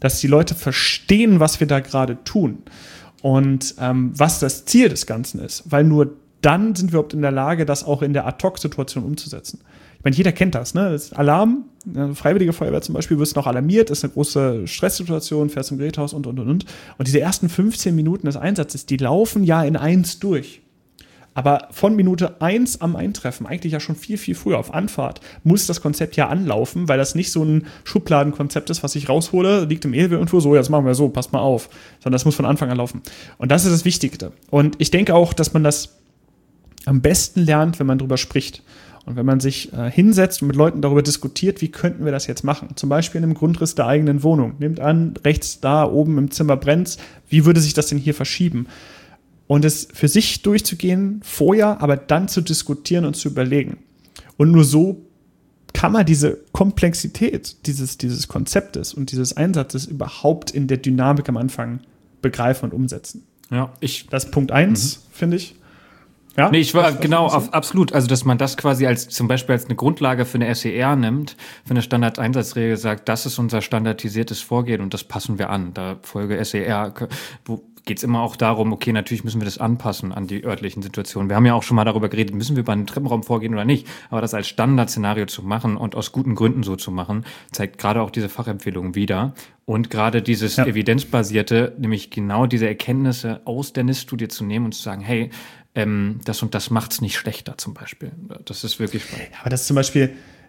dass die Leute verstehen, was wir da gerade tun und was das Ziel des Ganzen ist. Weil nur dann sind wir überhaupt in der Lage, das auch in der Ad-Hoc-Situation umzusetzen. Ich meine, jeder kennt das, ne? Das ist Alarm, Freiwillige Feuerwehr zum Beispiel, wirst noch alarmiert, ist eine große Stresssituation, fährst zum Gerätehaus und. Und diese ersten 15 Minuten des Einsatzes, die laufen ja in 1 durch. Aber von Minute 1 am Eintreffen, eigentlich ja schon viel, viel früher auf Anfahrt, muss das Konzept ja anlaufen, weil das nicht so ein Schubladenkonzept ist, was ich raushole, liegt im ELW irgendwo, so, jetzt machen wir so, passt mal auf. Sondern das muss von Anfang an laufen. Und das ist das Wichtigste. Und ich denke auch, dass man das am besten lernt, wenn man drüber spricht. Und wenn man sich hinsetzt und mit Leuten darüber diskutiert, wie könnten wir das jetzt machen? Zum Beispiel in einem Grundriss der eigenen Wohnung. Nehmt an, rechts da oben im Zimmer brennt's. Wie würde sich das denn hier verschieben? Und es für sich durchzugehen vorher, aber dann zu diskutieren und zu überlegen. Und nur so kann man diese Komplexität dieses Konzeptes und dieses Einsatzes überhaupt in der Dynamik am Anfang begreifen und umsetzen. Ja, das ist Punkt 1, finde ich. Ja, nee, ich war genau, absolut. Also, dass man das quasi zum Beispiel als eine Grundlage für eine SER nimmt, für eine Standardeinsatzregel sagt, das ist unser standardisiertes Vorgehen und das passen wir an. Da Folge SER, wo geht's immer auch darum, okay, natürlich müssen wir das anpassen an die örtlichen Situationen. Wir haben ja auch schon mal darüber geredet, müssen wir bei einem Treppenraum vorgehen oder nicht. Aber das als Standardszenario zu machen und aus guten Gründen so zu machen, zeigt gerade auch diese Fachempfehlungen wieder. Und gerade dieses Evidenzbasierte, nämlich genau diese Erkenntnisse aus der NIST-Studie zu nehmen und zu sagen, hey, das und das macht's nicht schlechter zum Beispiel. Das ist wirklich spannend. Ja, aber das zum Beispiel,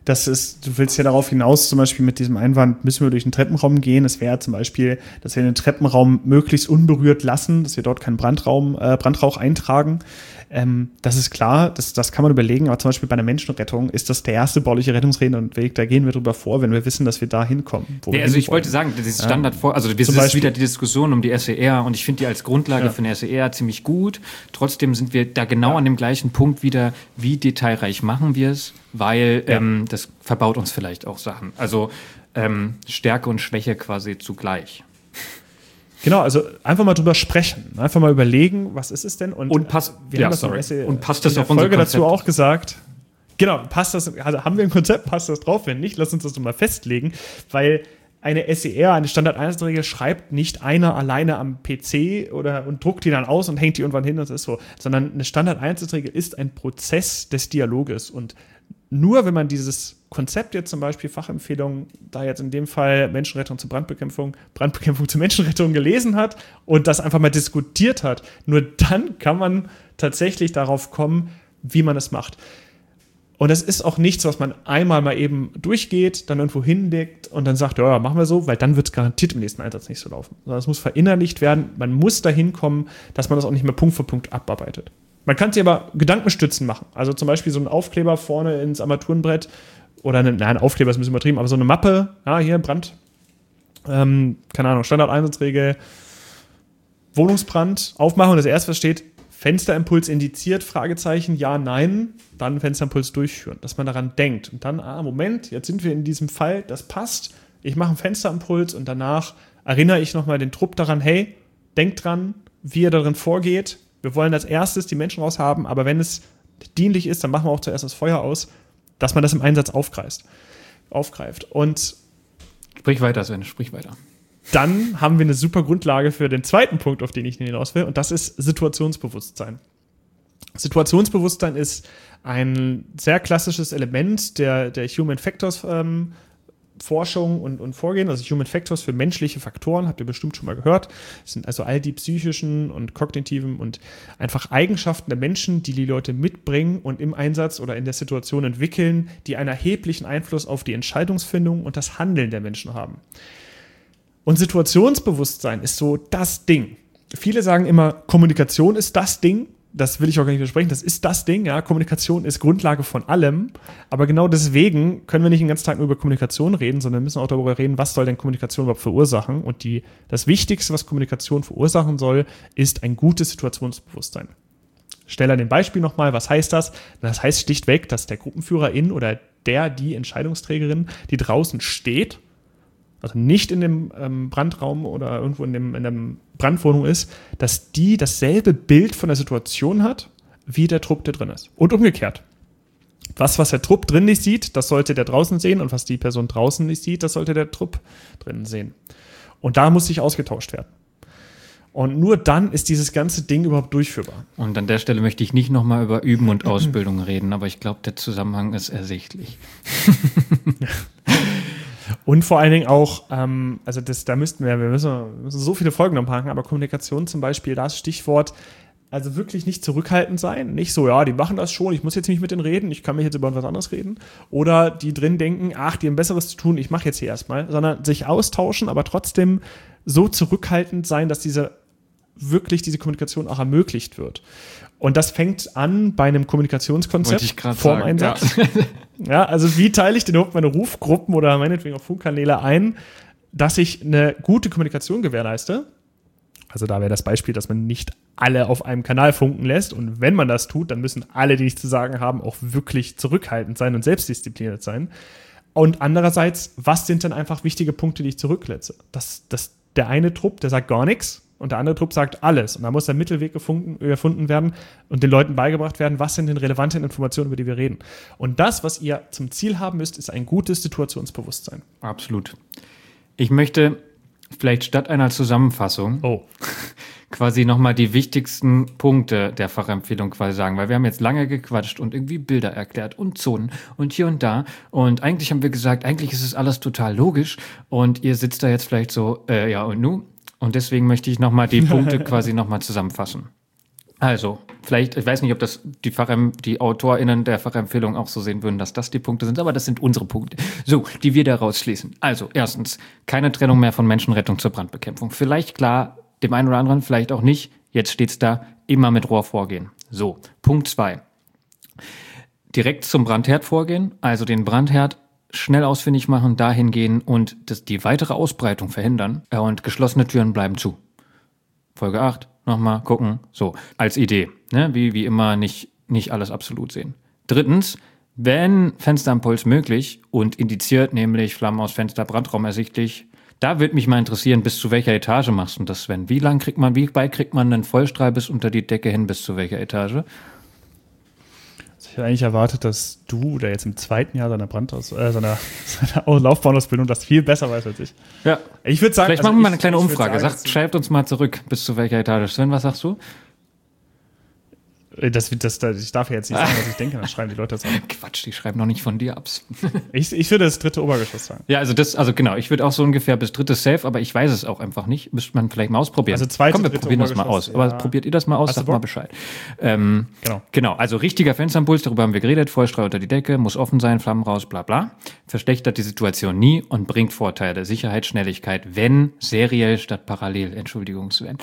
du willst ja darauf hinaus, zum Beispiel mit diesem Einwand, müssen wir durch den Treppenraum gehen. Es wäre zum Beispiel, dass wir den Treppenraum möglichst unberührt lassen, dass wir dort keinen Brandrauch eintragen. Das ist klar, das kann man überlegen, aber zum Beispiel bei einer Menschenrettung ist das der erste bauliche Rettungsweg, da gehen wir drüber vor, wenn wir wissen, dass wir da hinkommen. Also ich wollte sagen, dieses also das ist wieder die Diskussion um die SER und ich finde die als Grundlage für eine SER ziemlich gut. Trotzdem sind wir da genau an dem gleichen Punkt wieder, wie detailreich machen wir es, weil das verbaut uns vielleicht auch Sachen. Also Stärke und Schwäche quasi zugleich. Genau, also einfach mal drüber sprechen, einfach mal überlegen, was ist es denn? Und passt das auf unser Folge dazu auch gesagt. Genau, passt das? Also haben wir ein Konzept, passt das drauf? Wenn nicht, lass uns das doch mal festlegen, weil eine SER, eine Standardeinsatzregel, schreibt nicht einer alleine am PC und druckt die dann aus und hängt die irgendwann hin und das ist so, sondern eine Standardeinsatzregel ist ein Prozess des Dialoges und nur wenn man dieses Konzept jetzt zum Beispiel Fachempfehlungen, da jetzt in dem Fall Menschenrettung zur Brandbekämpfung zur Menschenrettung gelesen hat und das einfach mal diskutiert hat, nur dann kann man tatsächlich darauf kommen, wie man es macht. Und das ist auch nichts, was man einmal mal eben durchgeht, dann irgendwo hinlegt und dann sagt, ja, machen wir so, weil dann wird es garantiert im nächsten Einsatz nicht so laufen. Sondern es muss verinnerlicht werden, man muss dahin kommen, dass man das auch nicht mehr Punkt für Punkt abarbeitet. Man kann sich aber Gedankenstützen machen. Also zum Beispiel so einen Aufkleber vorne ins Armaturenbrett oder ein Aufkleber ist ein bisschen übertrieben, aber so eine Mappe, hier Brand, keine Ahnung, Standardeinsatzregel, Wohnungsbrand, aufmachen und das erste, was steht, Fensterimpuls indiziert, Fragezeichen, ja, nein, dann Fensterimpuls durchführen, dass man daran denkt. Und dann, Moment, jetzt sind wir in diesem Fall, das passt, ich mache einen Fensterimpuls und danach erinnere ich nochmal den Trupp daran, hey, denkt dran, wie ihr darin vorgeht. Wir wollen als erstes die Menschen raushaben, aber wenn es dienlich ist, dann machen wir auch zuerst das Feuer aus, dass man das im Einsatz aufgreift. Und sprich weiter, Sven, sprich weiter. Dann haben wir eine super Grundlage für den zweiten Punkt, auf den ich hinaus will, und das ist Situationsbewusstsein. Situationsbewusstsein ist ein sehr klassisches Element der Human Factors Forschung und Vorgehen, also Human Factors für menschliche Faktoren, habt ihr bestimmt schon mal gehört. Das sind also all die psychischen und kognitiven und einfach Eigenschaften der Menschen, die Leute mitbringen und im Einsatz oder in der Situation entwickeln, die einen erheblichen Einfluss auf die Entscheidungsfindung und das Handeln der Menschen haben. Und Situationsbewusstsein ist so das Ding. Viele sagen immer, Kommunikation ist das Ding. Das will ich auch gar nicht versprechen, das ist das Ding, ja, Kommunikation ist Grundlage von allem, aber genau deswegen können wir nicht den ganzen Tag nur über Kommunikation reden, sondern müssen auch darüber reden, was soll denn Kommunikation überhaupt verursachen und das Wichtigste, was Kommunikation verursachen soll, ist ein gutes Situationsbewusstsein. Stelle an dem Beispiel nochmal, was heißt das? Das heißt schlichtweg, dass der Gruppenführerin oder die Entscheidungsträgerin, die draußen steht, also nicht in dem Brandraum oder irgendwo in der Brandwohnung ist, dass die dasselbe Bild von der Situation hat, wie der Trupp, der drin ist. Und umgekehrt. Was der Trupp drin nicht sieht, das sollte der draußen sehen und was die Person draußen nicht sieht, das sollte der Trupp drinnen sehen. Und da muss sich ausgetauscht werden. Und nur dann ist dieses ganze Ding überhaupt durchführbar. Und an der Stelle möchte ich nicht nochmal über Üben und Ausbildung reden, aber ich glaube, der Zusammenhang ist ersichtlich. Und vor allen Dingen auch, wir müssen so viele Folgen noch machen, aber Kommunikation zum Beispiel, das Stichwort, also wirklich nicht zurückhaltend sein, nicht so, ja, die machen das schon, ich muss jetzt nicht mit denen reden, ich kann mich jetzt über was anderes reden, oder die drin denken, ach, die haben Besseres zu tun, ich mache jetzt hier erstmal, sondern sich austauschen, aber trotzdem so zurückhaltend sein, dass diese Kommunikation auch ermöglicht wird. Und das fängt an bei einem Kommunikationskonzept vorm Einsatz. Ja, also wie teile ich denn überhaupt meine Rufgruppen oder meinetwegen auch Funkkanäle ein, dass ich eine gute Kommunikation gewährleiste? Also da wäre das Beispiel, dass man nicht alle auf einem Kanal funken lässt und wenn man das tut, dann müssen alle, die nichts zu sagen haben, auch wirklich zurückhaltend sein und selbstdiszipliniert sein. Und andererseits, was sind denn einfach wichtige Punkte, die ich zurückletze? Der eine Trupp, der sagt gar nichts und der andere Trupp sagt alles. Und da muss der Mittelweg erfunden werden und den Leuten beigebracht werden, was sind denn relevante Informationen, über die wir reden. Und das, was ihr zum Ziel haben müsst, ist ein gutes Situationsbewusstsein. Absolut. Ich möchte vielleicht statt einer Zusammenfassung quasi nochmal die wichtigsten Punkte der Fachempfehlung quasi sagen, weil wir haben jetzt lange gequatscht und irgendwie Bilder erklärt und Zonen und hier und da und eigentlich haben wir gesagt, eigentlich ist es alles total logisch und ihr sitzt da jetzt vielleicht so, ja und nu? Und deswegen möchte ich nochmal die Punkte quasi nochmal zusammenfassen. Also, vielleicht, ich weiß nicht, ob das die AutorInnen der Fachempfehlung auch so sehen würden, dass das die Punkte sind, aber das sind unsere Punkte. So, die wir daraus schließen. Also, erstens, keine Trennung mehr von Menschenrettung zur Brandbekämpfung. Vielleicht klar, dem einen oder anderen, vielleicht auch nicht. Jetzt steht's da, immer mit Rohr vorgehen. So, Punkt 2. Direkt zum Brandherd vorgehen, also den Brandherd schnell ausfindig machen, dahin gehen und die weitere Ausbreitung verhindern. Und geschlossene Türen bleiben zu. Folge 8. Nochmal gucken, so, als Idee, ne? Wie immer nicht alles absolut sehen. Drittens, wenn Fensterimpuls möglich und indiziert, nämlich Flammen aus Fenster, Brandraum ersichtlich, da würde mich mal interessieren, bis zu welcher Etage machst du das, Sven? Wie weit kriegt man einen Vollstrahl bis unter die Decke hin, bis zu welcher Etage? Ich hätte eigentlich erwartet, dass du, der jetzt im 2. Jahr seiner seiner Laufbahnausbildung das viel besser weiß als ich. Ja. Ich würde sagen, vielleicht machen wir mal eine kleine Umfrage. Schreibt uns mal zurück, bis zu welcher Etage. Sven, was sagst du? Ich darf ja jetzt nicht sagen, was ich denke, dann schreiben die Leute das an. Quatsch, die schreiben noch nicht von dir ab. Ich würde das 3. Obergeschoss sagen. Ja, also genau, ich würde auch so ungefähr bis 3. safe, aber ich weiß es auch einfach nicht. Müsste man vielleicht mal ausprobieren. Also 2., Komm, wir probieren das mal aus. Ja. Aber probiert ihr das mal aus, sagt mal Bescheid. Genau, also richtiger Fensterimpuls, darüber haben wir geredet, Vollstrahl unter die Decke, muss offen sein, Flammen raus, bla bla. Verschlechtert die Situation nie und bringt Vorteile. Sicherheit, Schnelligkeit, wenn seriell statt parallel. Entschuldigung, Sven.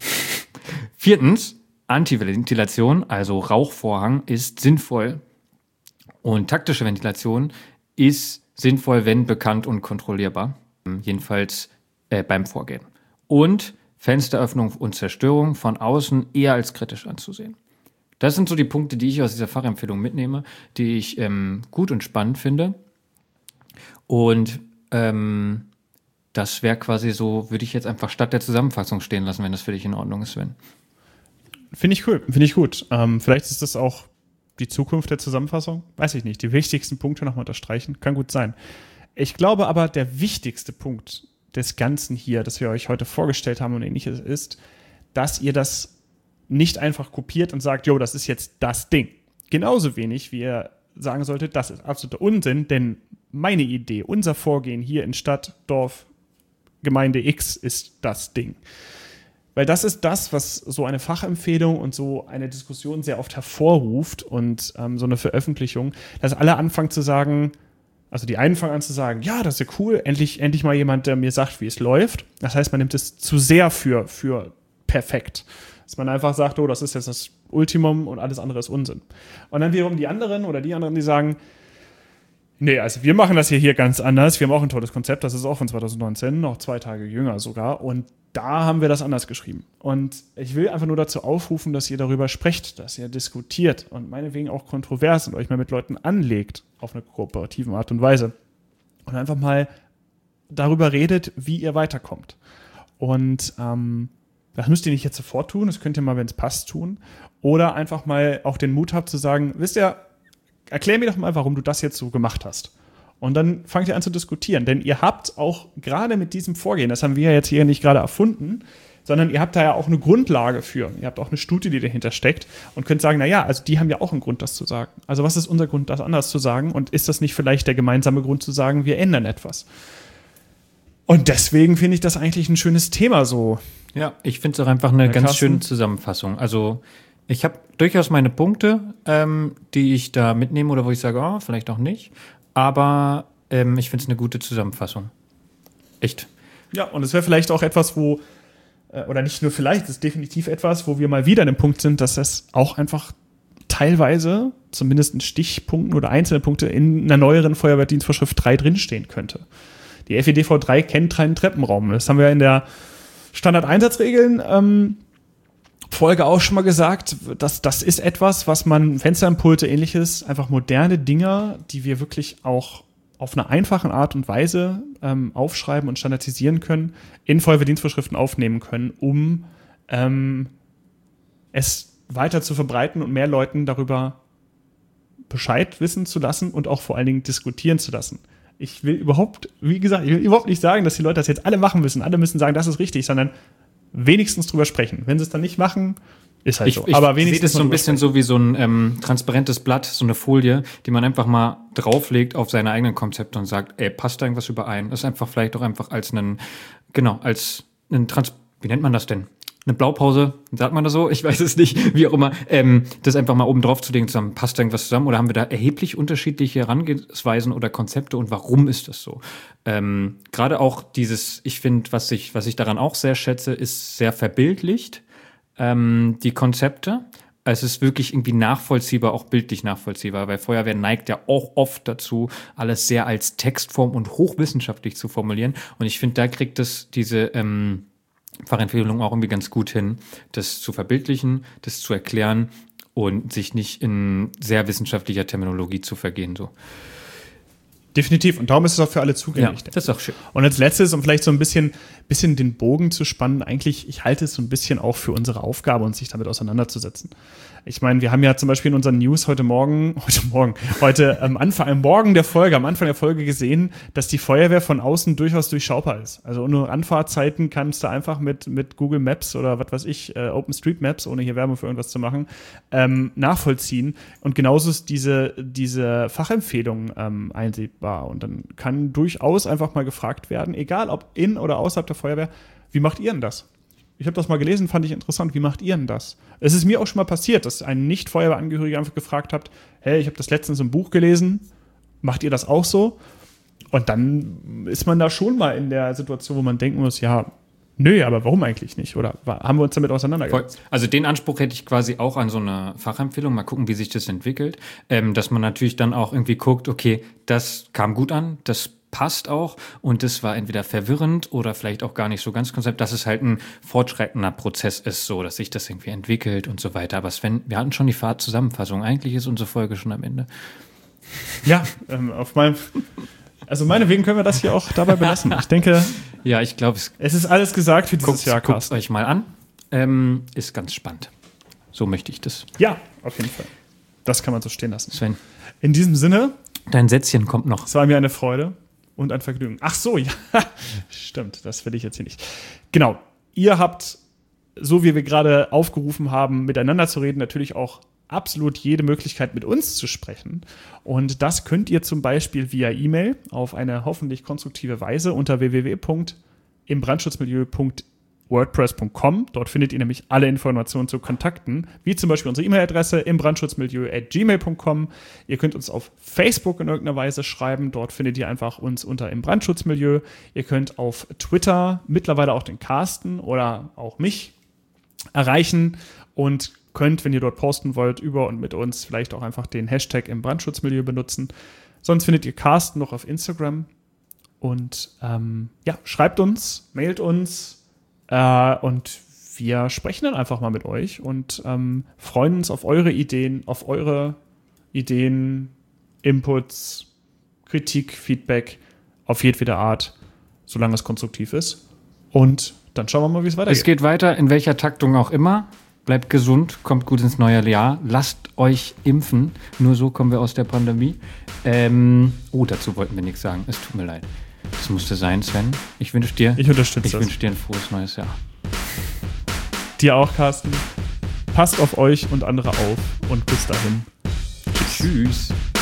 4. Antiventilation, also Rauchvorhang, ist sinnvoll und taktische Ventilation ist sinnvoll, wenn bekannt und kontrollierbar, jedenfalls beim Vorgehen. Und Fensteröffnung und Zerstörung von außen eher als kritisch anzusehen. Das sind so die Punkte, die ich aus dieser Fachempfehlung mitnehme, die ich gut und spannend finde. Und das wäre quasi so, würde ich jetzt einfach statt der Zusammenfassung stehen lassen, wenn das für dich in Ordnung ist, Sven. Finde ich cool, finde ich gut. Vielleicht ist das auch die Zukunft der Zusammenfassung. Weiß ich nicht. Die wichtigsten Punkte nochmal unterstreichen. Kann gut sein. Ich glaube aber, der wichtigste Punkt des Ganzen hier, das wir euch heute vorgestellt haben und ähnliches ist, dass ihr das nicht einfach kopiert und sagt, jo, das ist jetzt das Ding. Genauso wenig, wie ihr sagen solltet, das ist absoluter Unsinn, denn meine Idee, unser Vorgehen hier in Stadt, Dorf, Gemeinde X ist das Ding. Weil das ist das, was so eine Fachempfehlung und so eine Diskussion sehr oft hervorruft und so eine Veröffentlichung, dass alle anfangen zu sagen, also die einen fangen an zu sagen, ja, das ist ja cool, endlich mal jemand, der mir sagt, wie es läuft. Das heißt, man nimmt es zu sehr für perfekt. Dass man einfach sagt, oh, das ist jetzt das Ultimum und alles andere ist Unsinn. Und dann wiederum die anderen, die sagen, nee, also wir machen das hier ganz anders. Wir haben auch ein tolles Konzept, das ist auch von 2019, noch 2 Tage jünger sogar. Und da haben wir das anders geschrieben. Und ich will einfach nur dazu aufrufen, dass ihr darüber sprecht, dass ihr diskutiert und meinetwegen auch kontrovers und euch mal mit Leuten anlegt auf eine kooperativen Art und Weise. Und einfach mal darüber redet, wie ihr weiterkommt. Und das müsst ihr nicht jetzt sofort tun, das könnt ihr mal, wenn es passt, tun. Oder einfach mal auch den Mut habt zu sagen, wisst ihr, erklär mir doch mal, warum du das jetzt so gemacht hast. Und dann fangt ihr an zu diskutieren. Denn ihr habt auch gerade mit diesem Vorgehen, das haben wir ja jetzt hier nicht gerade erfunden, sondern ihr habt da ja auch eine Grundlage für. Ihr habt auch eine Studie, die dahinter steckt und könnt sagen, naja, also die haben ja auch einen Grund, das zu sagen. Also was ist unser Grund, das anders zu sagen? Und ist das nicht vielleicht der gemeinsame Grund zu sagen, wir ändern etwas? Und deswegen finde ich das eigentlich ein schönes Thema so. Ja, ich finde es auch einfach eine ganz schöne Zusammenfassung. Also ich habe durchaus meine Punkte, die ich da mitnehme oder wo ich sage, oh, vielleicht auch nicht. Aber ich finde es eine gute Zusammenfassung. Echt. Ja, und es wäre vielleicht auch etwas, wo, oder nicht nur vielleicht, es ist definitiv etwas, wo wir mal wieder an dem Punkt sind, dass es auch einfach teilweise, zumindest in Stichpunkten oder einzelne Punkte, in einer neueren Feuerwehrdienstvorschrift 3 drinstehen könnte. Die FEDV 3 kennt keinen Treppenraum. Das haben wir in der Standardeinsatzregeln Folge auch schon mal gesagt. Das ist etwas, was man, Fensterimpulte, ähnliches, einfach moderne Dinger, die wir wirklich auch auf eine einfache Art und Weise aufschreiben und standardisieren können, in Feuerwehrdienstvorschriften aufnehmen können, um es weiter zu verbreiten und mehr Leuten darüber Bescheid wissen zu lassen und auch vor allen Dingen diskutieren zu lassen. Ich will überhaupt nicht sagen, dass die Leute das jetzt alle machen müssen. Alle müssen sagen, das ist richtig, sondern wenigstens drüber sprechen. Wenn sie es dann nicht machen, ist halt so. Aber wenigstens sehe das so ein bisschen so wie so ein transparentes Blatt, so eine Folie, die man einfach mal drauflegt auf seine eigenen Konzepte und sagt, ey, passt da irgendwas überein? Das ist einfach vielleicht auch einfach wie nennt man das denn? Eine Blaupause, sagt man das so? Ich weiß es nicht, wie auch immer. Das einfach mal oben drauf zu legen, zusammen, passt da irgendwas zusammen? Oder haben wir da erheblich unterschiedliche Herangehensweisen oder Konzepte und warum ist das so? Gerade auch ich finde, was ich daran auch sehr schätze, ist sehr verbildlicht, die Konzepte. Es ist wirklich irgendwie nachvollziehbar, auch bildlich nachvollziehbar, weil Feuerwehr neigt ja auch oft dazu, alles sehr als Textform und hochwissenschaftlich zu formulieren. Und ich finde, da kriegt es diese Fachempfehlung auch irgendwie ganz gut hin, das zu verbildlichen, das zu erklären und sich nicht in sehr wissenschaftlicher Terminologie zu vergehen. So. Definitiv. Und darum ist es auch für alle zugänglich. Ja, das ist auch schön. Und als letztes, um vielleicht so ein bisschen den Bogen zu spannen, eigentlich, ich halte es so ein bisschen auch für unsere Aufgabe, uns sich damit auseinanderzusetzen. Ich meine, wir haben ja zum Beispiel in unseren News am Morgen der Folge, am Anfang der Folge gesehen, dass die Feuerwehr von außen durchaus durchschaubar ist. Also nur Anfahrtzeiten kannst du einfach mit Google Maps oder was weiß ich, OpenStreetMaps, ohne hier Werbung für irgendwas zu machen, nachvollziehen. Und genauso ist diese Fachempfehlung einsehbar. Und dann kann durchaus einfach mal gefragt werden, egal ob in oder außerhalb der Feuerwehr, wie macht ihr denn das? Ich habe das mal gelesen, fand ich interessant. Wie macht ihr denn das? Es ist mir auch schon mal passiert, dass ein Nicht-Feuerwehrangehöriger einfach gefragt hat, hey, ich habe das letztens im Buch gelesen, macht ihr das auch so? Und dann ist man da schon mal in der Situation, wo man denken muss, ja, nö, aber warum eigentlich nicht? Oder haben wir uns damit auseinandergesetzt? Also den Anspruch hätte ich quasi auch an so eine Fachempfehlung, mal gucken, wie sich das entwickelt, dass man natürlich dann auch irgendwie guckt, okay, das kam gut an, das passt auch und das war entweder verwirrend oder vielleicht auch gar nicht so ganz konzept, dass es halt ein fortschreitender Prozess ist, so dass sich das irgendwie entwickelt und so weiter. Aber Sven, wir hatten schon die Zusammenfassung. Eigentlich ist unsere Folge schon am Ende. Ja, meinetwegen können wir das hier auch dabei belassen. Ich denke, ja, ich glaube, es ist alles gesagt für dieses Jahr. Guckt euch mal an. Ist ganz spannend. So möchte ich das. Ja, auf jeden Fall. Das kann man so stehen lassen. Sven. In diesem Sinne. Dein Sätzchen kommt noch. Es war mir eine Freude. Und ein Vergnügen. Ach so, ja. Stimmt, das will ich jetzt hier nicht. Genau. Ihr habt, so wie wir gerade aufgerufen haben, miteinander zu reden, natürlich auch absolut jede Möglichkeit, mit uns zu sprechen. Und das könnt ihr zum Beispiel via E-Mail auf eine hoffentlich konstruktive Weise unter www.imbrandschutzmilieu.wordpress.com. Dort findet ihr nämlich alle Informationen zu Kontakten, wie zum Beispiel unsere E-Mail-Adresse imbrandschutzmilieu@gmail.com. Ihr könnt uns auf Facebook in irgendeiner Weise schreiben. Dort findet ihr einfach uns unter Imbrandschutzmilieu. Ihr könnt auf Twitter mittlerweile auch den Carsten oder auch mich erreichen und könnt, wenn ihr dort posten wollt, über und mit uns vielleicht auch einfach den Hashtag Imbrandschutzmilieu benutzen. Sonst findet ihr Carsten noch auf Instagram. Und schreibt uns, mailt uns, und wir sprechen dann einfach mal mit euch und freuen uns auf eure Ideen, Inputs, Kritik, Feedback auf jedwede Art, solange es konstruktiv ist. Und dann schauen wir mal, wie es weitergeht. Es geht weiter, in welcher Taktung auch immer. bleibt gesund, kommt gut ins neue Jahr, lasst euch impfen, nur so kommen wir aus der Pandemie. Dazu wollten wir nichts sagen, es tut mir leid. Das musste sein, Sven. Ich wünsche dir Ich wünsche dir ein frohes neues Jahr. Dir auch, Carsten. Passt auf euch und andere auf und bis dahin. Tschüss.